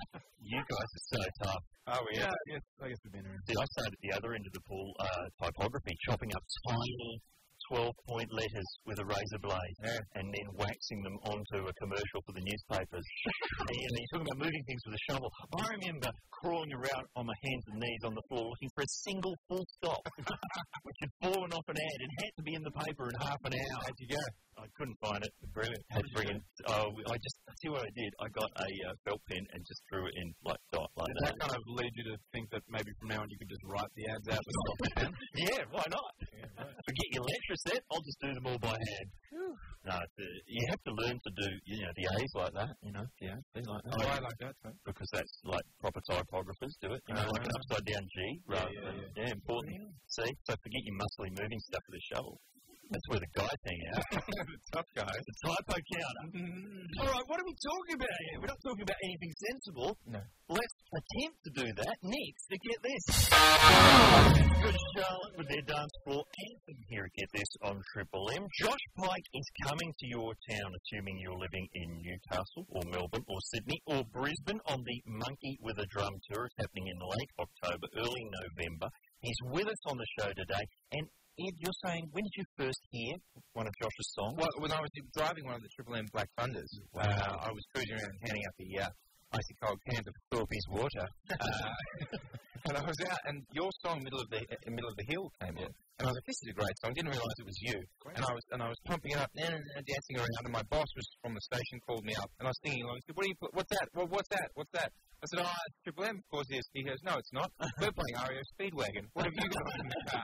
Speaker 1: you guys are so tough.
Speaker 2: Oh,
Speaker 3: Yeah, I guess I guess we've been around.
Speaker 1: See, I started at the other end of the pool, uh, typography, chopping up tiny twelve-point letters with a razor blade
Speaker 2: Yeah.
Speaker 1: and then waxing them onto a commercial for the newspapers. And you know, you're talking about moving things with a shovel. I remember crawling around on my hands and knees on the floor looking for a single full stop, which had fallen off an ad and had to be in the paper in half an hour. How'd you go? I couldn't find it. Brilliant. Had to bring in. Oh, I just see what I did. I got a uh, felt pen and just threw it in like dot like
Speaker 3: Did
Speaker 1: that.
Speaker 3: that kind of lead you to think that maybe from now on you could just write the ads out with a pen?
Speaker 1: Yeah, why not? Forget your lecture set. I'll just do them all by hand. No, it's, uh, you have to learn to do, you know, the A's like that, you know, the A's, things like that.
Speaker 2: Oh, I like that, too.
Speaker 1: Because that's like proper typographers do it, you know,
Speaker 2: Oh,
Speaker 1: like an
Speaker 2: yeah.
Speaker 1: upside down G rather
Speaker 2: yeah,
Speaker 1: than,
Speaker 2: yeah.
Speaker 1: yeah, important. See, so forget your muscly moving stuff with a shovel. That's where the guys hang out.
Speaker 2: The tough guys.
Speaker 1: The typo counter. All right, what are we talking about here? We're not talking about anything sensible.
Speaker 2: No.
Speaker 1: Let's attempt to do that next. To Get This. Good Charlotte with their dance floor anthem here at Get This on Triple M. Josh Pike is coming to your town, assuming you're living in Newcastle or Melbourne or Sydney or Brisbane on the Monkey with a Drum tour. It's happening in late October, early November. He's with us on the show today. And Ed, you're saying, when did you first hear one of Josh's songs?
Speaker 2: Well, when I was driving one of the Triple M Black Thunders, uh, I was cruising around handing out the uh, icy cold cans of Philippines water, uh, and I was out, and your song, "Middle of the uh, Middle of the Hill," came on, and I was like, "This is a great song." Didn't realise it was you, and I was and I was pumping it up, and, and dancing around, and my boss was from the station called me up, and I was singing along. He said, "What are you? What's that? What, what's that? What's that?" I said, "Oh, it's Triple M." Of course, it is. He goes, "No, it's not. We're playing R E O Speedwagon. What have you got in the car?"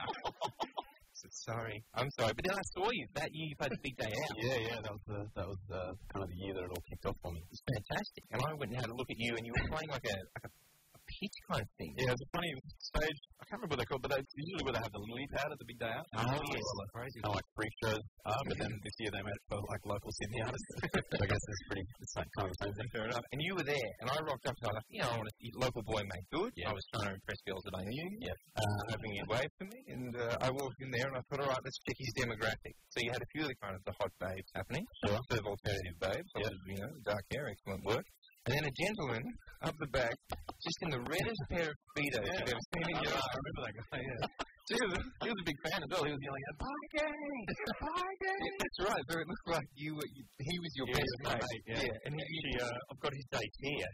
Speaker 2: Sorry, I'm sorry, but then I saw you that year. You played the big day out.
Speaker 3: Yeah, yeah, that was the that was uh, kind of the year that it all kicked off for me.
Speaker 2: It's fantastic. And I went and had a look at you, and you were playing like a like a, a pitch kind of thing.
Speaker 3: Yeah, it was a funny stage. I can't remember what they're called, but it's usually where they have the lily pad at the big day out.
Speaker 2: Oh,
Speaker 3: yes.
Speaker 2: Like crazy.
Speaker 3: Kind of like freak shows. Um, but then this year they made it for like local Sydney artists. So I guess it's pretty, it's like kind of the same thing.
Speaker 2: Fair enough. And you were there, and I rocked up, and I was like, you know, I want to see local boy make good.
Speaker 3: Yeah.
Speaker 2: I was trying to impress girls that I knew.
Speaker 3: Yeah.
Speaker 2: Uh, hoping he'd wave for me, and uh, I walked in there, and I thought, all right, let's check his demographic. So you had a few of the kind of the hot babes happening,
Speaker 3: Sure.
Speaker 2: sort of alternative babes,
Speaker 3: Yeah.
Speaker 2: yeah. you know, dark hair, excellent work. And then a gentleman up the back, just in the reddest pair of speedos
Speaker 3: Yeah.
Speaker 2: you've ever seen in your life.
Speaker 3: I remember that guy, yeah.
Speaker 2: He was, a, he was a big fan as well. He was yelling out, "Party! Party!" That's right. So it looked like you, were, you he was your
Speaker 3: Yeah,
Speaker 2: best
Speaker 3: he was my
Speaker 2: mate.
Speaker 3: mate, yeah.
Speaker 2: And he,
Speaker 1: Actually, uh, I've got his dates here.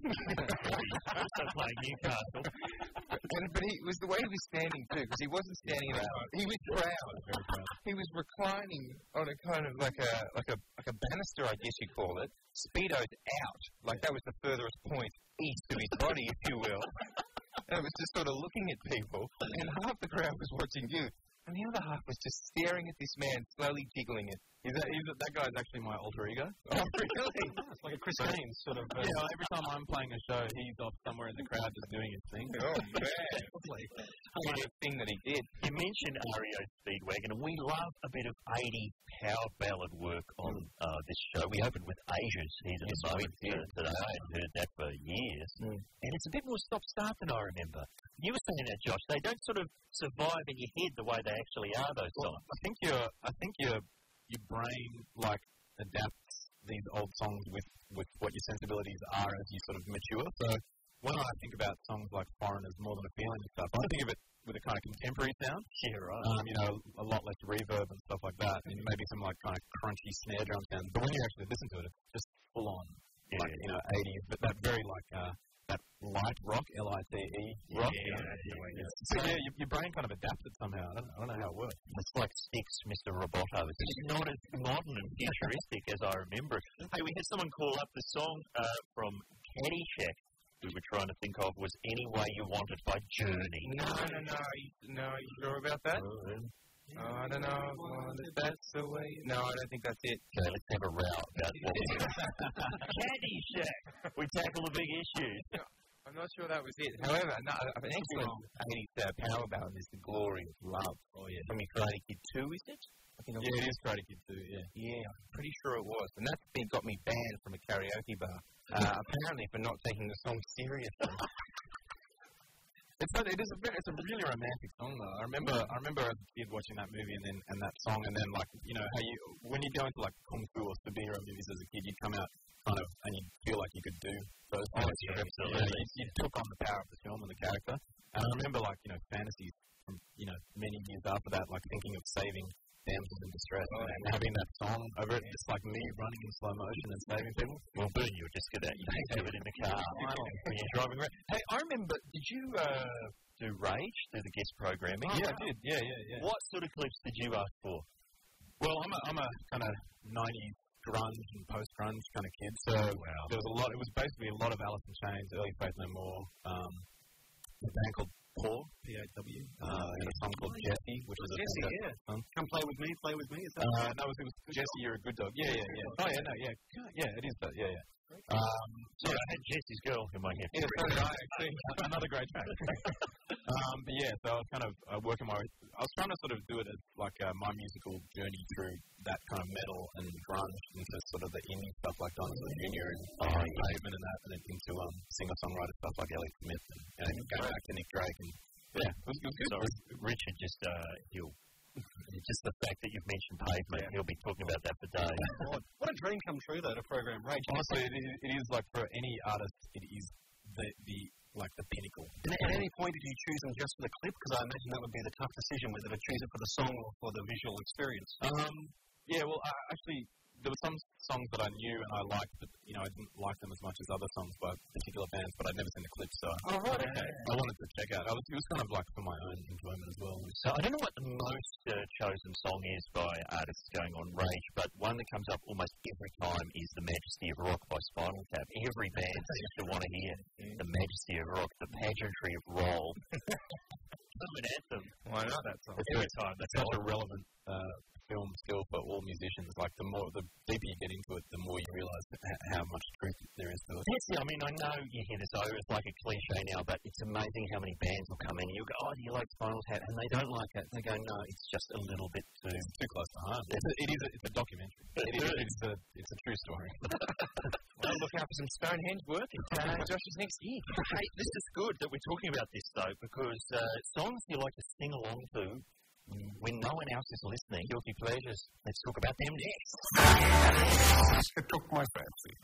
Speaker 1: Also playing Newcastle.
Speaker 2: and, but he was the way he was standing too, because he wasn't standing in a he was proud. He was reclining on a kind of like a like a like a banister, I guess you call it. Speedos out, like that was the furthest point east of his body, if you will. And it was just sort of looking at people, and half the crowd was watching you, and the other half was just staring at this man, slowly jiggling it.
Speaker 3: He's a, he's a, that guy's actually my alter ego.
Speaker 2: Oh, really?
Speaker 3: It's like a Chris Gaines sort of. Uh, yeah, every time I'm playing a show, he's off somewhere in the crowd just doing his thing.
Speaker 2: Oh, man.
Speaker 3: like,
Speaker 2: What a thing that he did.
Speaker 1: You mentioned R E O Speedwagon, and we love a bit of eighties power ballad work on uh, this show. We opened with Asia's Season of Moment today. I hadn't heard that for years.
Speaker 2: Mm.
Speaker 1: And it's a bit more stop-start than I remember. You were saying that, Josh. They don't sort of survive in your head the way they actually are, those
Speaker 3: well,
Speaker 1: songs.
Speaker 3: I think your I think your your brain like adapts these old songs with, with what your sensibilities are as you sort of mature. So when I think about songs like Foreigners, More Than a Feeling and stuff, I think of it with a kind of contemporary sound.
Speaker 1: Yeah, right.
Speaker 3: Um, you know, a lot less reverb and stuff like that, and maybe some like kind of crunchy snare drum sound. But when you actually listen to it, it's just full on,
Speaker 1: Yeah.
Speaker 3: like you know, eighties, but that very like uh, that light rock, L I T E rock.
Speaker 1: Yeah,
Speaker 3: you know,
Speaker 1: that's the way it is.
Speaker 3: So yeah, your, your brain kind of adapts it somehow. I don't, I don't know how it works.
Speaker 1: It's like Styx, Mister Roboto. It's just not as modern and futuristic as I remember it. Hey, we had someone call up the song uh, from Caddyshack we were trying to think of was Any Way You Want It by Journey.
Speaker 2: No, no, no. Are you, no, are you sure about that? Oh, I don't know. Well, if that's the way. No, I don't think that's it.
Speaker 1: Okay, let's have a row about what Caddyshack. We tackle the big issues.
Speaker 2: I'm not sure that was it. However, no, an excellent eighties uh, power ballad is The Glory of Love.
Speaker 3: Oh yeah,
Speaker 2: from your Karate Kid two, is it? I think
Speaker 3: yeah, it is Karate Kid two. Yeah,
Speaker 2: yeah, I'm pretty sure it was, and that's been got me banned from a karaoke bar. Uh, apparently, for not taking the song seriously.
Speaker 3: It's a, it is a very, it's a really romantic song though. I remember I remember as a kid watching that movie and then and that song and then like you know how you when you go into like kung fu or superhero movies as a kid you come out kind of and you feel like you could do those things.
Speaker 1: Oh, yeah, absolutely.
Speaker 3: You, you took on the power of the film and the character. And I remember like you know fantasies from you know many years after that like thinking of saving damsels in distress oh, and having that song over it. It's like me running in slow motion and saving people.
Speaker 1: We'll burn you a disc of that. You can have it in the car when you're driving around. Hey, I remember, did you uh, do Rage, do the guest programming?
Speaker 3: Yeah, I did. Yeah, yeah, yeah.
Speaker 1: What sort of clips did you ask for?
Speaker 3: Well, I'm a, I'm a kind of nineties grunge and post-grunge kind of kid, so
Speaker 1: wow.
Speaker 3: there was a lot, it was basically a lot of Alice in Chains, early Faith No More, um, a band called Paw, P A eight W, uh, and a song called Jesse, which was a
Speaker 11: Jesse, yeah.
Speaker 3: song.
Speaker 11: Come play with me, play with me. Is that
Speaker 3: Uh, no, it was, it was Jesse, You're a Good Dog. Yeah, yeah, yeah. Oh, yeah, no, yeah. Yeah, it is that, yeah, yeah. Um,
Speaker 1: so I had Jesse's Girl in my head.
Speaker 3: Yeah, so did I, actually. Another great track. um, but yeah, so I was kind of uh, working my way. I was trying to sort of do it as like uh, my musical journey through that kind of metal and grunge into sort of the indie stuff like Dinosaur Junior and oh, Pavement and that, and then into um, singer-songwriter stuff like Elliott Smith and, and going back to Nick Drake. And yeah, it was, it was good.
Speaker 1: So Richard just, uh, he'll, just the fact that you've mentioned Pavement, yeah. he'll be talking about that for days.
Speaker 11: What a dream come true, though, to program Rage.
Speaker 3: Honestly, it is, it is like for any artist, it is the, the like the pinnacle.
Speaker 11: And at any point did you choose them just for the clip? Because I imagine that would be the tough decision, whether to choose it for the song or for the visual experience.
Speaker 3: Um, yeah, well, I, actually, there were some songs that I knew and I liked, but, you know, I didn't like them as much as other songs by particular bands, but I'd never seen the clip, so
Speaker 11: oh, right, okay.
Speaker 3: I wanted to check out. I was, it was kind of like for my own enjoyment as well.
Speaker 1: So I don't know what the most uh, chosen song is by artists going on Rage, but one that comes up almost every time is The Majesty of Rock by Spinal Tap. Every band seems to want to hear The Majesty of Rock, the pageantry of roll. An anthem.
Speaker 3: Why not that song?
Speaker 1: Every time.
Speaker 3: That's such a relevant uh, film skill for all musicians. Like the more, the deeper you get into it, the more you realise how much truth there is to it.
Speaker 1: Yes, I mean, I know you hear this over, it's like a cliche now, but it's amazing how many bands will come in and you'll go, oh, do you like Spinal Tap? And they don't like it. They go, no, it's just a little bit too...
Speaker 3: It's too close to home. It's a, it is a, it's a documentary. It, it, it, it's, a, it's a true story.
Speaker 2: Well, look out for some Stonehenge work in uh, Josh's next year.
Speaker 1: Hey, this is good that we're talking about this, though, because uh, songs you like to sing along to when no one else is listening, guilty pleasures. Let's talk about them next.
Speaker 11: It took my fancy.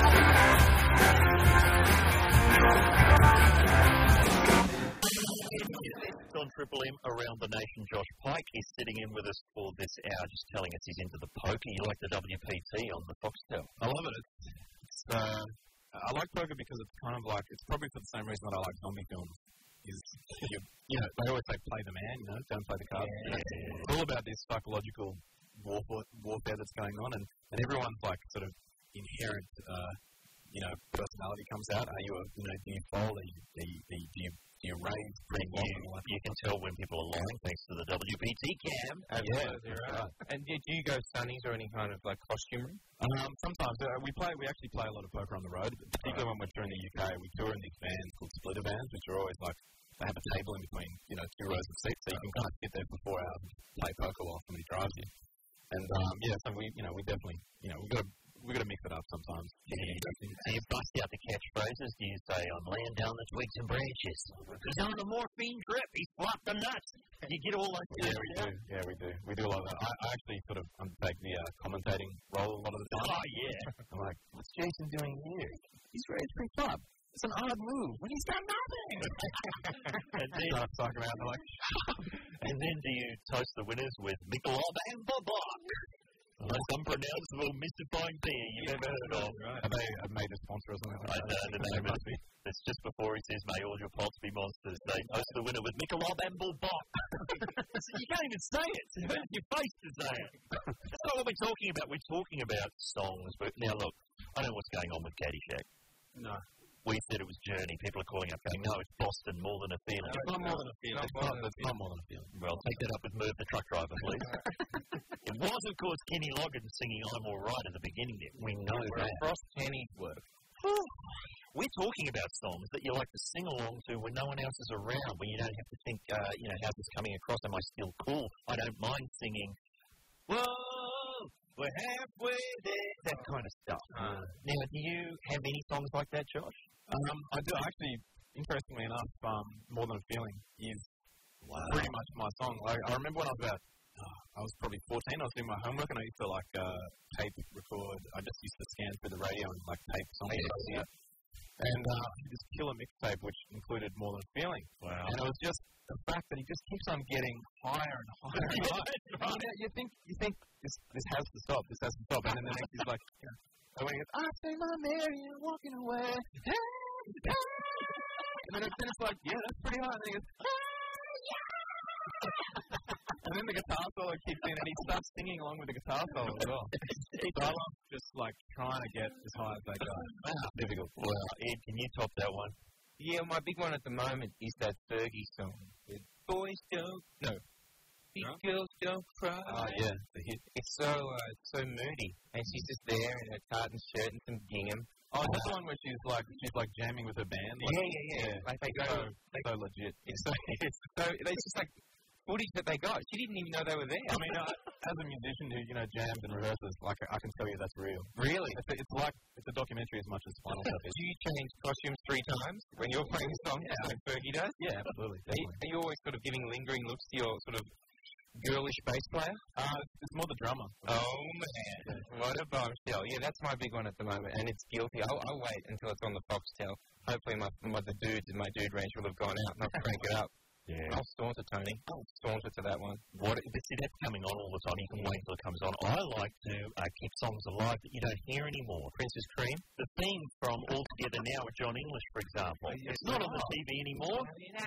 Speaker 1: On Triple M around the nation, Josh Pike is sitting in with us for this hour, just telling us he's into the poker. You like the W P T on the Foxtel?
Speaker 3: I love it. It's, it's uh, I like poker because it's kind of like, it's probably for the same reason that I like zombie films. Is you, you know, they always say play the man, you know, don't play the cards. Yeah, you know? yeah. It's all about this psychological warfare, warfare that's going on, and, and everyone's like sort of inherent, uh, you know, personality comes out. Are you, a, you know, do you fold? Are you, are you, do you, do you raise?
Speaker 1: Pretty you, you can tell when people are lying thanks to the W P T cam.
Speaker 2: Absolutely, yeah, right. right. And do you go sunnies or any kind of like costumery?
Speaker 3: Um, sometimes uh, we play. We actually play a lot of poker on the road, particularly right. when we're touring the U K. We tour in these bands called splitter bands, which are always like they have a table in between, you know, two rows of seats, so you can kind of sit there for four hours and play poker while somebody drives you. And um, yeah, so we, you know, we definitely, you know, we got to we got to mix it up sometimes.
Speaker 1: Yeah, do you bust out the catchphrases? Do you say, I'm laying down the twigs and branches? Because on the morphine trip, he flopped the nuts. You get all that.
Speaker 3: Yeah, we do. Yeah, we do. We do a lot of that. I, I actually sort of undertake the uh, commentating role a lot of the time.
Speaker 1: Oh, yeah.
Speaker 3: I'm like, what's Jason doing here? He's raised pretty top. It's an odd move when he's got nothing.
Speaker 1: And then
Speaker 3: I talk around, they're like,
Speaker 1: and then do you toast the winners with Michelob and Bobok? Most unpronounceable mystifying beer you've ever heard of.
Speaker 3: Right. Are they a major sponsor or something like
Speaker 1: I that? I don't know. Must be. It's just before he says, may all your pots be monsters. They toast the winner with Michelob and Bobok. You can't even say it. It hurts your face to say it. That's not what we're talking about. We're talking about songs. But now, look, I don't know what's going on with Caddyshack.
Speaker 11: No.
Speaker 1: We said it was Journey. People are calling up going, no, it's Boston, More Than a Feeling.
Speaker 11: No, it's not More Than a Feeling.
Speaker 3: It's not, it's not More Than a Feeling.
Speaker 1: Well, take that up with Merv the truck driver, please. It was, of course, Kenny Loggins singing I'm All Right at the beginning there. We know
Speaker 2: We're
Speaker 1: that.
Speaker 2: Across Kenny's work.
Speaker 1: We're talking about songs that you like to sing along to when no one else is around, when you don't have to think, uh, you know, how's this coming across? Am I still cool? I don't mind singing, whoa, we're halfway there, that kind of stuff. Uh, now, do you have any songs like that, Josh?
Speaker 3: Um, I do. Actually, interestingly enough, um, More Than a Feeling is wow. pretty much my song. I, I remember when I was about, oh, I was probably fourteen, I was doing my homework and I used to like uh, tape record. I just used to scan through the radio and like tape songs. Yeah. And uh, this killer mixtape which included More Than a Feeling.
Speaker 1: Wow.
Speaker 3: And it was just the fact that he just keeps on getting higher and higher and higher. Right. You think, you think this, this has to stop, this has to stop. And then the next is like, you know, and when he goes, I say my Mary, you're walking away. And then it's like, yeah, that's pretty hard. And then he goes, and then the guitar solo kicks in and he starts singing along with the guitar solo as well. So I love just like trying to get as high as they go.
Speaker 1: Wow, difficult. Well, Ed, can you top that one?
Speaker 2: Yeah, my big one at the moment is that Fergie song. It, boys don't, no, big
Speaker 3: No?
Speaker 2: girls don't cry.
Speaker 3: Oh, yeah, the hit.
Speaker 2: It's so, uh, it's so moody. And she's just there in her tartan shirt and some gingham.
Speaker 3: Oh, that's the one where she's like she's like jamming with her band. Like,
Speaker 2: Yeah, yeah, yeah. Like they go,
Speaker 3: so,
Speaker 2: they,
Speaker 3: so legit.
Speaker 2: it's so, it's so, it's just like footage that they got. She didn't even know they were there.
Speaker 3: I mean, uh, as a musician who you know jams and rehearses, like I can tell you that's real.
Speaker 2: Really?
Speaker 3: It's, it's like it's a documentary as much as Spinal Tap is.
Speaker 2: Do you change costumes three times when you're playing a song
Speaker 3: Yeah.
Speaker 2: like Fergie does?
Speaker 3: Yeah, absolutely,
Speaker 2: Are you,
Speaker 3: definitely.
Speaker 2: are you always sort of giving lingering looks to your sort of girlish bass player?
Speaker 3: Uh, it's, it's more the drummer.
Speaker 2: Oh man, what a bombshell! Yeah, that's my big one at the moment, and it's guilty. I'll, I'll wait until it's on the Foxtel. Hopefully, my, my the dudes in my dude range will have gone out and I'll crank it up.
Speaker 1: Yeah.
Speaker 2: I'll saunter, Tony. I'll saunter to that one.
Speaker 1: What, see, that's coming on all the time. You can wait until it comes on. I like to uh, keep songs alive that you don't hear anymore. Princess Cream. The theme from All Together Now with John English, for example. It's not on the T V anymore.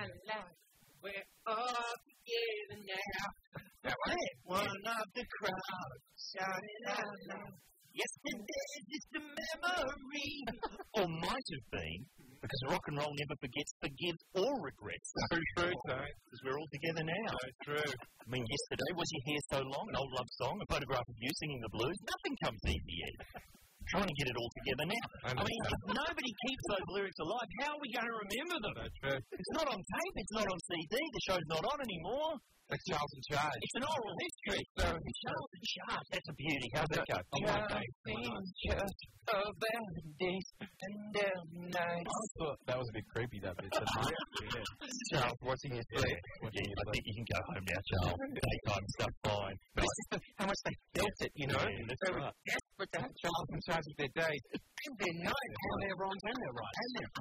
Speaker 2: We're all together now. That one. One of the crowd shouting out loud.
Speaker 1: Yesterday's just a memory. Or might have been, because rock and roll never forgets, forgives, or regrets.
Speaker 2: So true, Tony.
Speaker 1: Because we're all together now.
Speaker 2: So true.
Speaker 1: I mean, yesterday, Was Your Hair So Long? An old love song, a photograph of you singing the blues. Nothing comes easy yet. Trying to get it all together now.
Speaker 2: I
Speaker 1: I mean, if nobody keeps those lyrics alive, how are we going to remember them?
Speaker 2: So true.
Speaker 1: It's not on tape, it's not on C D, the show's not on anymore.
Speaker 2: Like Charles in Charge.
Speaker 1: It's an oral history. So, Charles in Charge, that's a beauty. How's that go? Oh, my
Speaker 2: Charles in Charge of days and nights.
Speaker 3: I thought that was a bit creepy, that bit. But yeah.
Speaker 2: Charles watching his
Speaker 1: Yeah,
Speaker 2: flick.
Speaker 1: yeah, I think you can go home now, Charles. Daytime stuff, fine.
Speaker 2: It's just the, how much they felt it, you know?
Speaker 1: Yeah, that's
Speaker 2: they were
Speaker 1: right.
Speaker 2: desperate to have Charles in Charge of their days and their nights.
Speaker 11: And their wrongs and their rights.
Speaker 2: And their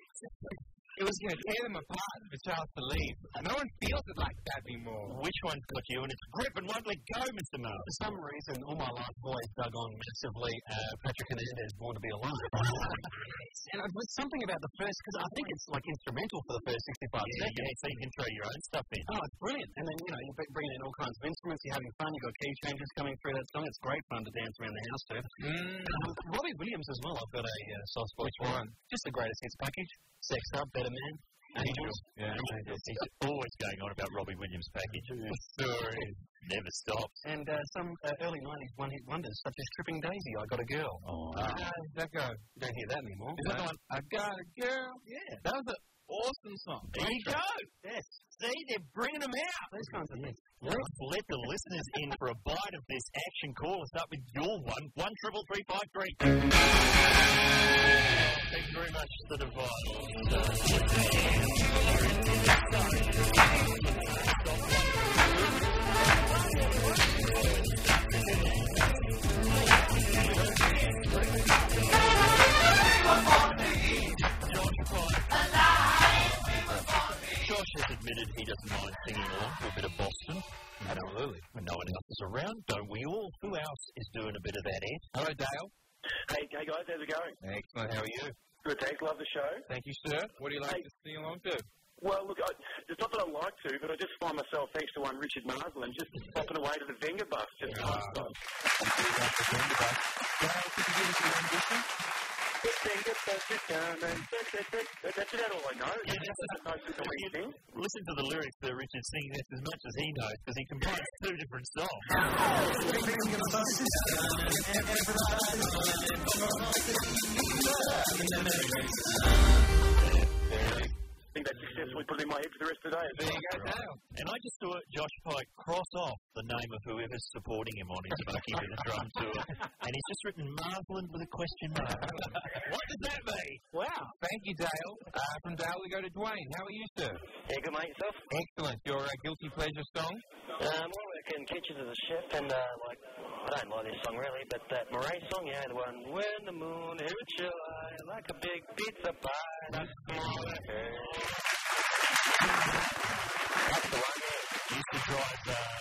Speaker 2: It was going to tear them apart for Charles to leave. No one feels it like that anymore.
Speaker 1: Which one's got you? And it's grip and won't let go, Mister Marr.
Speaker 11: For some reason, all my life I've always dug on massively uh, Patrick Hernandez, Born to Be Alone. And it was something about the first, because I think it's like instrumental for the first sixty-five
Speaker 1: Yeah,
Speaker 11: seconds.
Speaker 1: yeah, so you can throw your own stuff in.
Speaker 11: Oh, it's brilliant. And then, you know, you're bringing in all kinds of instruments, you're having fun, you've got key changes coming through that song. It's great fun to dance around the house to.
Speaker 2: Mm.
Speaker 11: Um, Robbie Williams as well, I've got a uh, soft spot
Speaker 2: Which
Speaker 11: for.
Speaker 2: one?
Speaker 11: Just the greatest hits package. Sex Up, Better Man. Angels.
Speaker 3: Yeah,
Speaker 1: He's always going on about Robbie Williams' package.
Speaker 2: Story.
Speaker 1: Never stops.
Speaker 11: And uh, some uh, early nineties one-hit wonders, such as Tripping Daisy, I Got a Girl.
Speaker 1: Oh,
Speaker 2: How does that go?
Speaker 11: You don't hear that anymore.
Speaker 3: Is that the one? I got a girl.
Speaker 11: Yeah.
Speaker 3: That was an awesome song.
Speaker 1: there you go.
Speaker 11: Yes.
Speaker 1: See, they're bringing them out.
Speaker 11: Those kinds of things.
Speaker 1: Let's let the listeners in for a bite of this action. Call us up with your one. One triple three five three. Thank you very much, the Josh has admitted he doesn't mind singing along to a bit of Boston.
Speaker 2: Absolutely.
Speaker 1: When no one else is around, don't we all? Who else is doing a bit of that, Ed?
Speaker 2: Hello, Dale.
Speaker 8: Hey, hey guys, how's it going?
Speaker 2: Excellent. How are you?
Speaker 8: Good, thanks. Love the show.
Speaker 2: Thank you, sir. What do you like
Speaker 8: Hey.
Speaker 2: to sing along to?
Speaker 8: Well, look, I, it's not that I like to, but I just find myself, thanks to one Richard Marsland, just popping away to the Venga bus. Just
Speaker 2: Ah.
Speaker 8: non-stop.
Speaker 2: Dale, could you give us your rendition?
Speaker 8: Venga bus is coming. That's about all I know.
Speaker 1: Yeah,
Speaker 8: That's a nice little wee thing.
Speaker 1: Listen to the lyrics that Richard sings. That's as much as he knows because he combines two different songs.
Speaker 8: I think that's successfully put in my head for the rest of the day.
Speaker 2: There you go, Dale.
Speaker 1: And I just saw Josh Pike cross off the name of whoever's supporting him on his Smoky with a Drum tour. And he's just written Marsland with a question mark. What does that mean?
Speaker 2: Wow. Thank you, Dale. Uh, from Dale, we go to Dwayne. How are you, sir?
Speaker 9: Yeah, good mate, yourself?
Speaker 2: Excellent. Your uh, guilty pleasure song?
Speaker 9: Um, I work in kitchens as a chef, and uh, like, I don't like this song really, but that Murray song, yeah, the one, when the moon hits your eye, like a big pizza pie, that's all I heard. That's the one, yeah.
Speaker 1: Used to drive uh,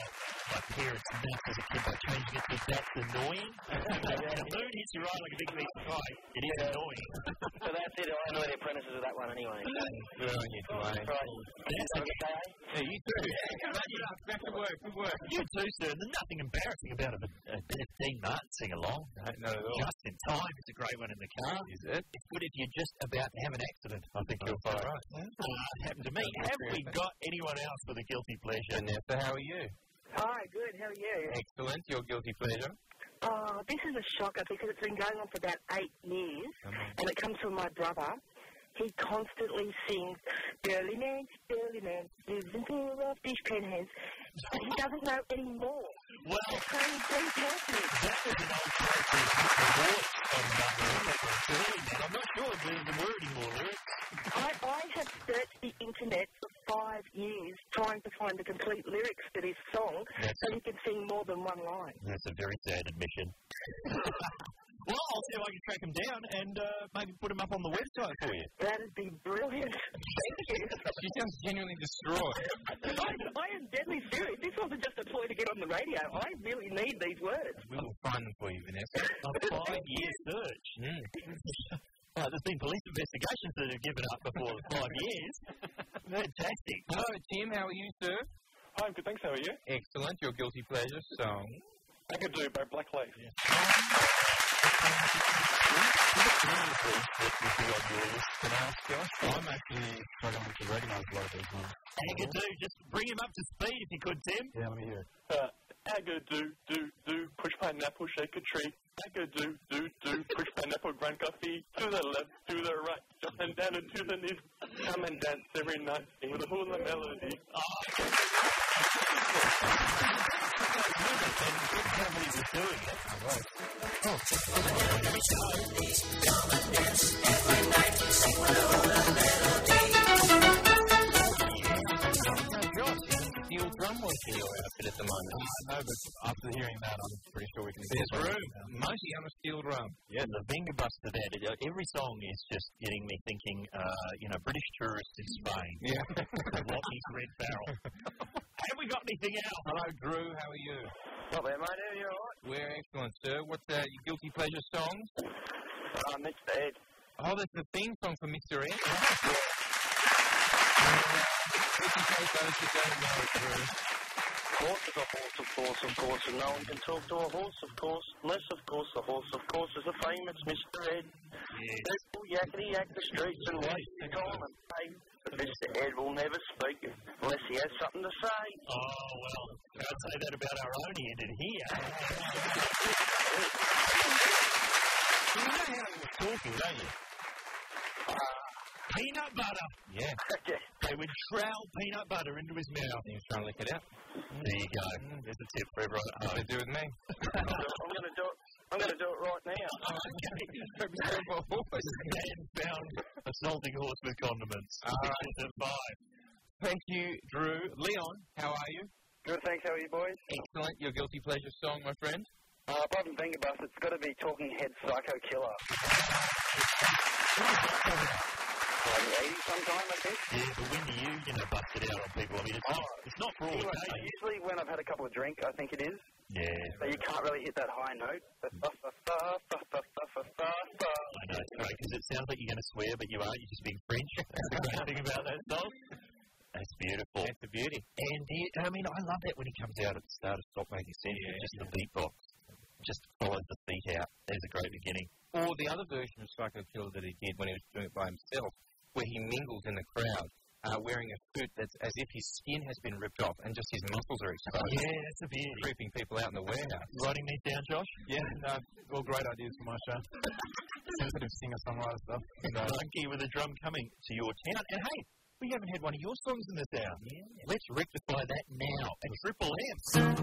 Speaker 1: my parents' nuts as a kid by changing it to that's annoying. The moon hits you right like a big piece of pie. It is annoying.
Speaker 9: So that's it. I know the apprentices with that one anyway.
Speaker 2: Good on you, Dwayne.
Speaker 9: Right.
Speaker 1: That's okay.
Speaker 2: Yeah, you too. Back to work. Good work.
Speaker 1: You too, sir. There's nothing embarrassing about a, a bit of Dean Martin sing along.
Speaker 2: No, not at all.
Speaker 1: Just in time. It's a great one in the car.
Speaker 2: Is it?
Speaker 1: It's good if you're just about to have an accident. I think you'll find.
Speaker 2: Right.
Speaker 1: Uh, it happened to me. Have we got anyone else with a guilty pleasure?
Speaker 2: Vanessa, how are you?
Speaker 12: Hi, good. How are you?
Speaker 2: Excellent. Your guilty pleasure?
Speaker 12: Oh, this is a shocker because it's been going on for about eight years,
Speaker 2: Mm-hmm.
Speaker 12: and it comes from my brother. He constantly sings, "Burly man, burly man, lives in two rough dishpan hands." But he doesn't know anymore.
Speaker 1: Well,
Speaker 12: it's saying three times.
Speaker 1: That was an old character voice on Burly. I'm not sure if there were any more lyrics.
Speaker 12: I, I have searched the internet for five years trying to find the complete lyrics to this song
Speaker 1: That's
Speaker 12: so he can sing more than one line.
Speaker 1: That's a very sad admission. Well, I'll see if I can track him down and uh, maybe put him up on the website for you.
Speaker 12: That would be brilliant. Thank you.
Speaker 2: She sounds genuinely distraught.
Speaker 12: I, I am deadly serious. This wasn't just a ploy to get on the radio. I really need these words.
Speaker 2: We will find them for you, Vanessa.
Speaker 1: A five-year search.
Speaker 2: Mm.
Speaker 1: Uh, there's been police investigations that have given up before five years. Fantastic.
Speaker 2: Hello, Tim. How are you, sir?
Speaker 13: Hi, I'm good. Thanks. How are you?
Speaker 2: Excellent. Your guilty pleasure song.
Speaker 13: I Could Do by Black Lace.
Speaker 1: Yeah.
Speaker 3: I'm actually struggling to recognise a lot of these ones.
Speaker 1: Agadoo, just bring him up to speed if you could, Tim.
Speaker 3: Yeah, let me hear it.
Speaker 13: Uh, Agadoo, do, do, push pineapple, shake a tree. Agadoo, do, do, push pineapple, grind coffee. To the left, to the right, jumping down and to the knees. Come and dance every night, sing with a hula melody.
Speaker 1: Oh. Families are doing it.
Speaker 2: All right.
Speaker 1: Oh.
Speaker 2: Steel drum work in your outfit at the moment.
Speaker 3: I know, but after hearing that, I'm pretty sure we can
Speaker 2: There's room. Mostly on a steel drum.
Speaker 1: Yeah, the Venga Buster that. Every song is just getting me thinking, uh, you know, British tourists in Spain.
Speaker 2: Yeah.
Speaker 1: Lottie's Red Barrel. Have we got anything else?
Speaker 2: Hello, Drew. How are you?
Speaker 9: Not bad, mate. Are you alright?
Speaker 2: We're excellent, sir. What's uh, your guilty pleasure songs?
Speaker 9: Uh, Mister Ed.
Speaker 2: Oh, that's the theme song for Mister Ed.
Speaker 9: Horse is a horse, of course, of course, and no one can talk to a horse, of course, unless, of course, the horse, of course, is a famous Mister Ed.
Speaker 1: Yes.
Speaker 9: People yakety yak the streets and waste their time and pay, but Mister Ed will never speak unless he has something to say.
Speaker 1: Oh, well, I'd say that about our own end in here. You know how he was talking, don't you? Uh, peanut butter.
Speaker 2: Yeah.
Speaker 1: They would trowel peanut butter into his mouth.
Speaker 2: He was trying to lick it out.
Speaker 1: There you go. There's a tip for everyone at home.
Speaker 2: What to do with me?
Speaker 9: I'm going to do it. I'm going to do it right now.
Speaker 1: Oh, okay. This man found assaulting horse with condiments.
Speaker 2: All right.
Speaker 1: At five.
Speaker 2: Thank you, Drew. Leon, how are you?
Speaker 8: Good, thanks. How are you, boys?
Speaker 2: Excellent. Your guilty pleasure song, my friend?
Speaker 8: Uh, apart from Venga Bus, it's got to be Talking Head Psycho Killer. Um, eighties sometime, I think.
Speaker 1: Yeah, but when do you, you know, bust it out on people? I mean, it's,
Speaker 8: oh,
Speaker 1: not, it's not for all
Speaker 8: anyway,
Speaker 1: occasions.
Speaker 8: Usually when I've had a couple of drinks, I think it is.
Speaker 1: Yeah.
Speaker 8: So you can't really hit that high note. The fa, fa, fa, fa, fa, fa, fa, fa, fa.
Speaker 1: I know, it's great, because it sounds like you're going to swear, but you aren't. You're just being French. That's the great thing about that song. That's beautiful.
Speaker 2: That's a beauty.
Speaker 1: And, yeah, I mean, I love that when he comes out at the start of Stop Making Sense. Yeah. Just the beatbox. Just follows the feet out. There's a great beginning.
Speaker 2: Or the other version of Psycho Killer that he did when he was doing it by himself, where he mingles in the crowd, uh, wearing a suit that's as if his skin has been ripped off and just his muscles are exposed.
Speaker 1: Yeah, that's a beauty.
Speaker 2: Creeping people out in the warehouse.
Speaker 1: Writing these down, Josh?
Speaker 3: Yeah, no, all great ideas for my show. Sensitive singer-songwriter stuff.
Speaker 1: And, uh, Monkey with a drum coming to your town. And hey, we haven't had one of your songs in this hour. Yeah. Let's rectify that now at Triple M.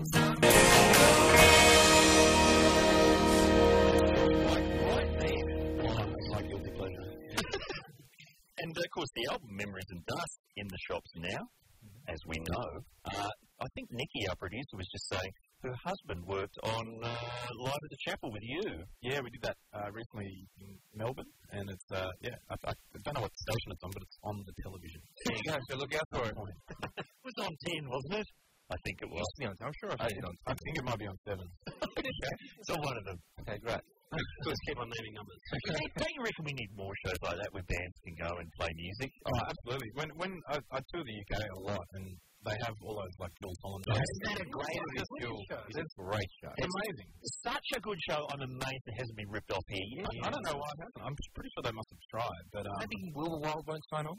Speaker 1: Like right there. Oh, that's my guilty pleasure. And of course, the album Memories and Dust in the shops now, as we know. Uh, I think Nikki, our producer, was just saying her husband worked on uh, Live at the Chapel with you.
Speaker 3: Yeah, we did that uh, recently in Melbourne, and it's, uh, yeah, I, I don't know what station it's on, but it's on the television.
Speaker 2: There you go, so look out for it.
Speaker 1: It was on ten, wasn't it? I think it was.
Speaker 2: Must be on, I'm sure I've seen it on.
Speaker 3: I think it might be on seven.
Speaker 1: It's on one of them.
Speaker 2: Okay, great.
Speaker 11: Let's keep on naming numbers.
Speaker 1: Don't you reckon we need more shows like that where bands can go and play music?
Speaker 3: Oh, absolutely. When when I, I tour the U K a lot, and they have all those like Jules Holland shows.
Speaker 1: Isn't that a great
Speaker 3: show? It's a great show. It's amazing.
Speaker 1: It's such a good show. I'm amazed it hasn't been ripped off here yet.
Speaker 3: I, I don't know why it hasn't. I'm pretty sure they must have tried, but um,
Speaker 2: maybe Will the Wild won't sign on.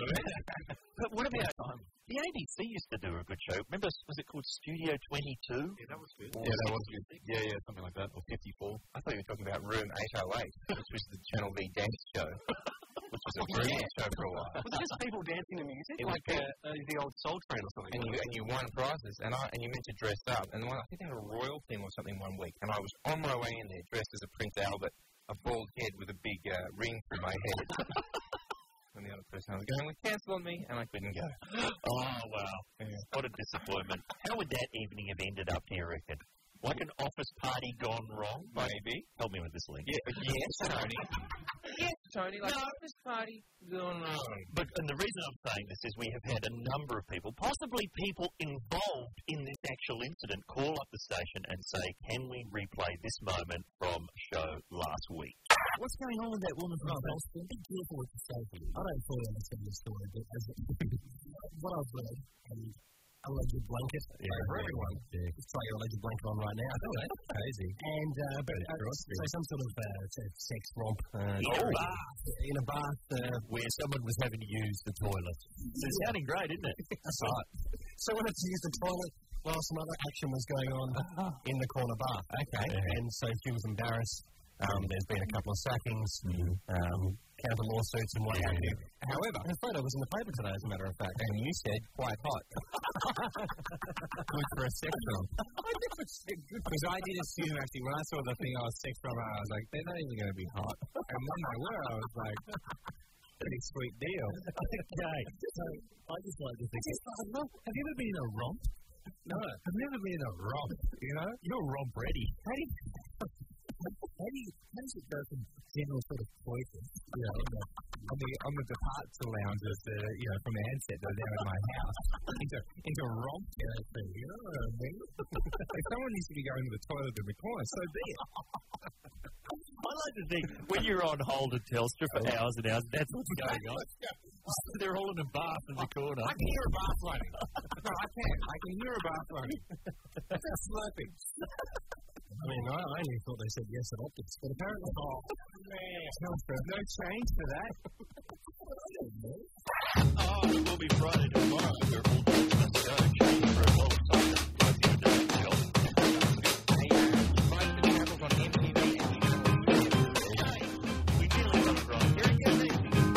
Speaker 1: But what about um, the A B C used to do a good show? Remember, was it called Studio twenty-two?
Speaker 3: Yeah, that was good. Yeah, that was good. Yeah, yeah, something like that. Or fifty-four.
Speaker 2: I thought you were talking about Room eight oh eight, which was the Channel V dance show. Which was a brilliant show for a while.
Speaker 11: Was it just people dancing to music?
Speaker 2: It
Speaker 11: like
Speaker 2: was
Speaker 11: uh, uh, the old Soul Train or something?
Speaker 2: And you, and you won prizes, and I and you meant to dress up. And one, I think they had a royal thing or something one week, and I was on my way in there dressed as a Prince Albert, a bald head with a big uh, ring through my head. And the other person I was going would cancel on me, and I couldn't go.
Speaker 1: Oh, wow. Yeah. What a disappointment. How would that evening have ended up, do you reckon? Like an office party gone wrong?
Speaker 2: Maybe.
Speaker 1: Help me with this link.
Speaker 2: Yeah, yes, Tony. Yes, Tony. Like no. Office party gone wrong.
Speaker 1: But and the reason I'm saying this is we have had a number of people, possibly people involved in this actual incident, call up the station and say, can we replay this moment from show last week?
Speaker 14: What's going on with that woman from Boston? Be careful with the safety. I don't fully understand the story, but as what I've read, and alleged blanket
Speaker 2: yeah,
Speaker 14: for
Speaker 2: yeah,
Speaker 14: everyone.
Speaker 2: Yeah.
Speaker 14: Let's try your alleged blanket on right now.
Speaker 2: Oh, that's crazy.
Speaker 14: And uh, but uh, so some sort of uh, sex romp uh,
Speaker 1: in,
Speaker 14: oh.
Speaker 1: a bath.
Speaker 14: in a bath uh,
Speaker 1: where someone was having to use the toilet. It's sounding great, isn't it?
Speaker 14: That's right. Someone had to use the toilet while some other action was going on in the corner bath.
Speaker 2: Okay.
Speaker 14: Yeah. And so she was embarrassed. Um, there's been a couple of sackings, mm. um, counter lawsuits and what have you. However, her photo was in the paper today, as a matter of fact, and you said quite hot. Good for a sex film. Because I did assume, actually, when I saw the thing I was sex film, I was like, they're not even going to be hot. And when they were, I was like, pretty sweet deal.
Speaker 1: Okay. So, I just like to think, have you ever been in a romp?
Speaker 14: No, I've never been in a romp, you know?
Speaker 1: You're romp ready.
Speaker 14: How do you... How, do you, how does it go from general sort of choices, you know, on the, on the, on the departure lounges, uh, you know, from the handset that are down at my house, into, into a romp thing, you know what I mean? If someone needs to be going to the toilet in the corner, so be it.
Speaker 1: I like to think, when you're on hold at Telstra for hours and hours, that's what's going on. They're all in a bath in the corner.
Speaker 14: I can hear a bath running. No, I can. I can hear a bath running. That's slurping. I mean, I only thought they said yes at optics, but apparently, oh, man, no change for that.
Speaker 1: Oh, it will be Friday tomorrow. We're all going to go change for a long time. Both you do that job.
Speaker 2: Most of the travels on M T V and
Speaker 1: we nearly got it right. Here it goes.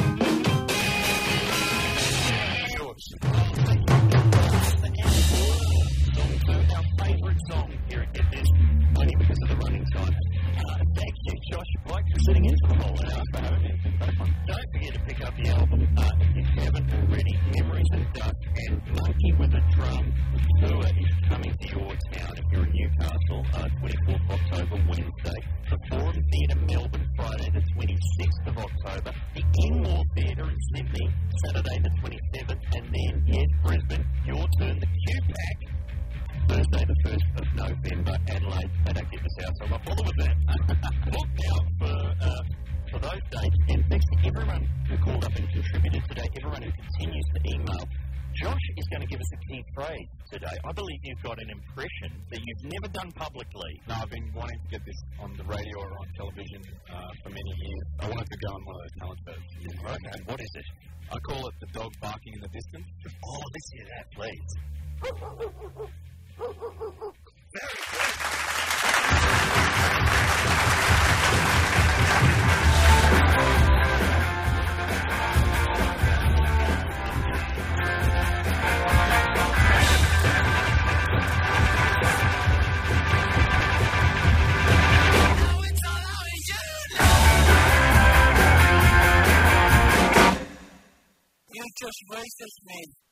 Speaker 1: Our favourite song here at Get This. Only because of the running time. Uh, thank you, Josh Pike, for sitting in for the whole hour. Don't forget to pick up the album uh, if you haven't already. Memories of Dust and Monkey with a Drum tour is coming to your town if you're in Newcastle. Uh, twenty-fourth of October, Wednesday. The Forum Theatre, Melbourne, Friday the twenty-sixth of October. The Inmore Theatre in Sydney, Saturday the twenty-seventh. And then, yes, Brisbane, your turn, the Q-Pack. Thursday the first of November, Adelaide. They don't get this out, so I'm not bothered with that. Look out for, uh, for those dates. And thanks to everyone who called up and contributed today, everyone who continues to email. Josh is going to give us a key phrase today. I believe you've got an impression that you've never done publicly.
Speaker 3: No, I've been wanting to get this on the radio or on television uh, for many years. I wanted to go on one of those talent shows.
Speaker 1: Okay, what is it?
Speaker 3: I call it the dog barking in the distance.
Speaker 1: Oh, let's hear that, please. Very good.
Speaker 6: You just racist, man.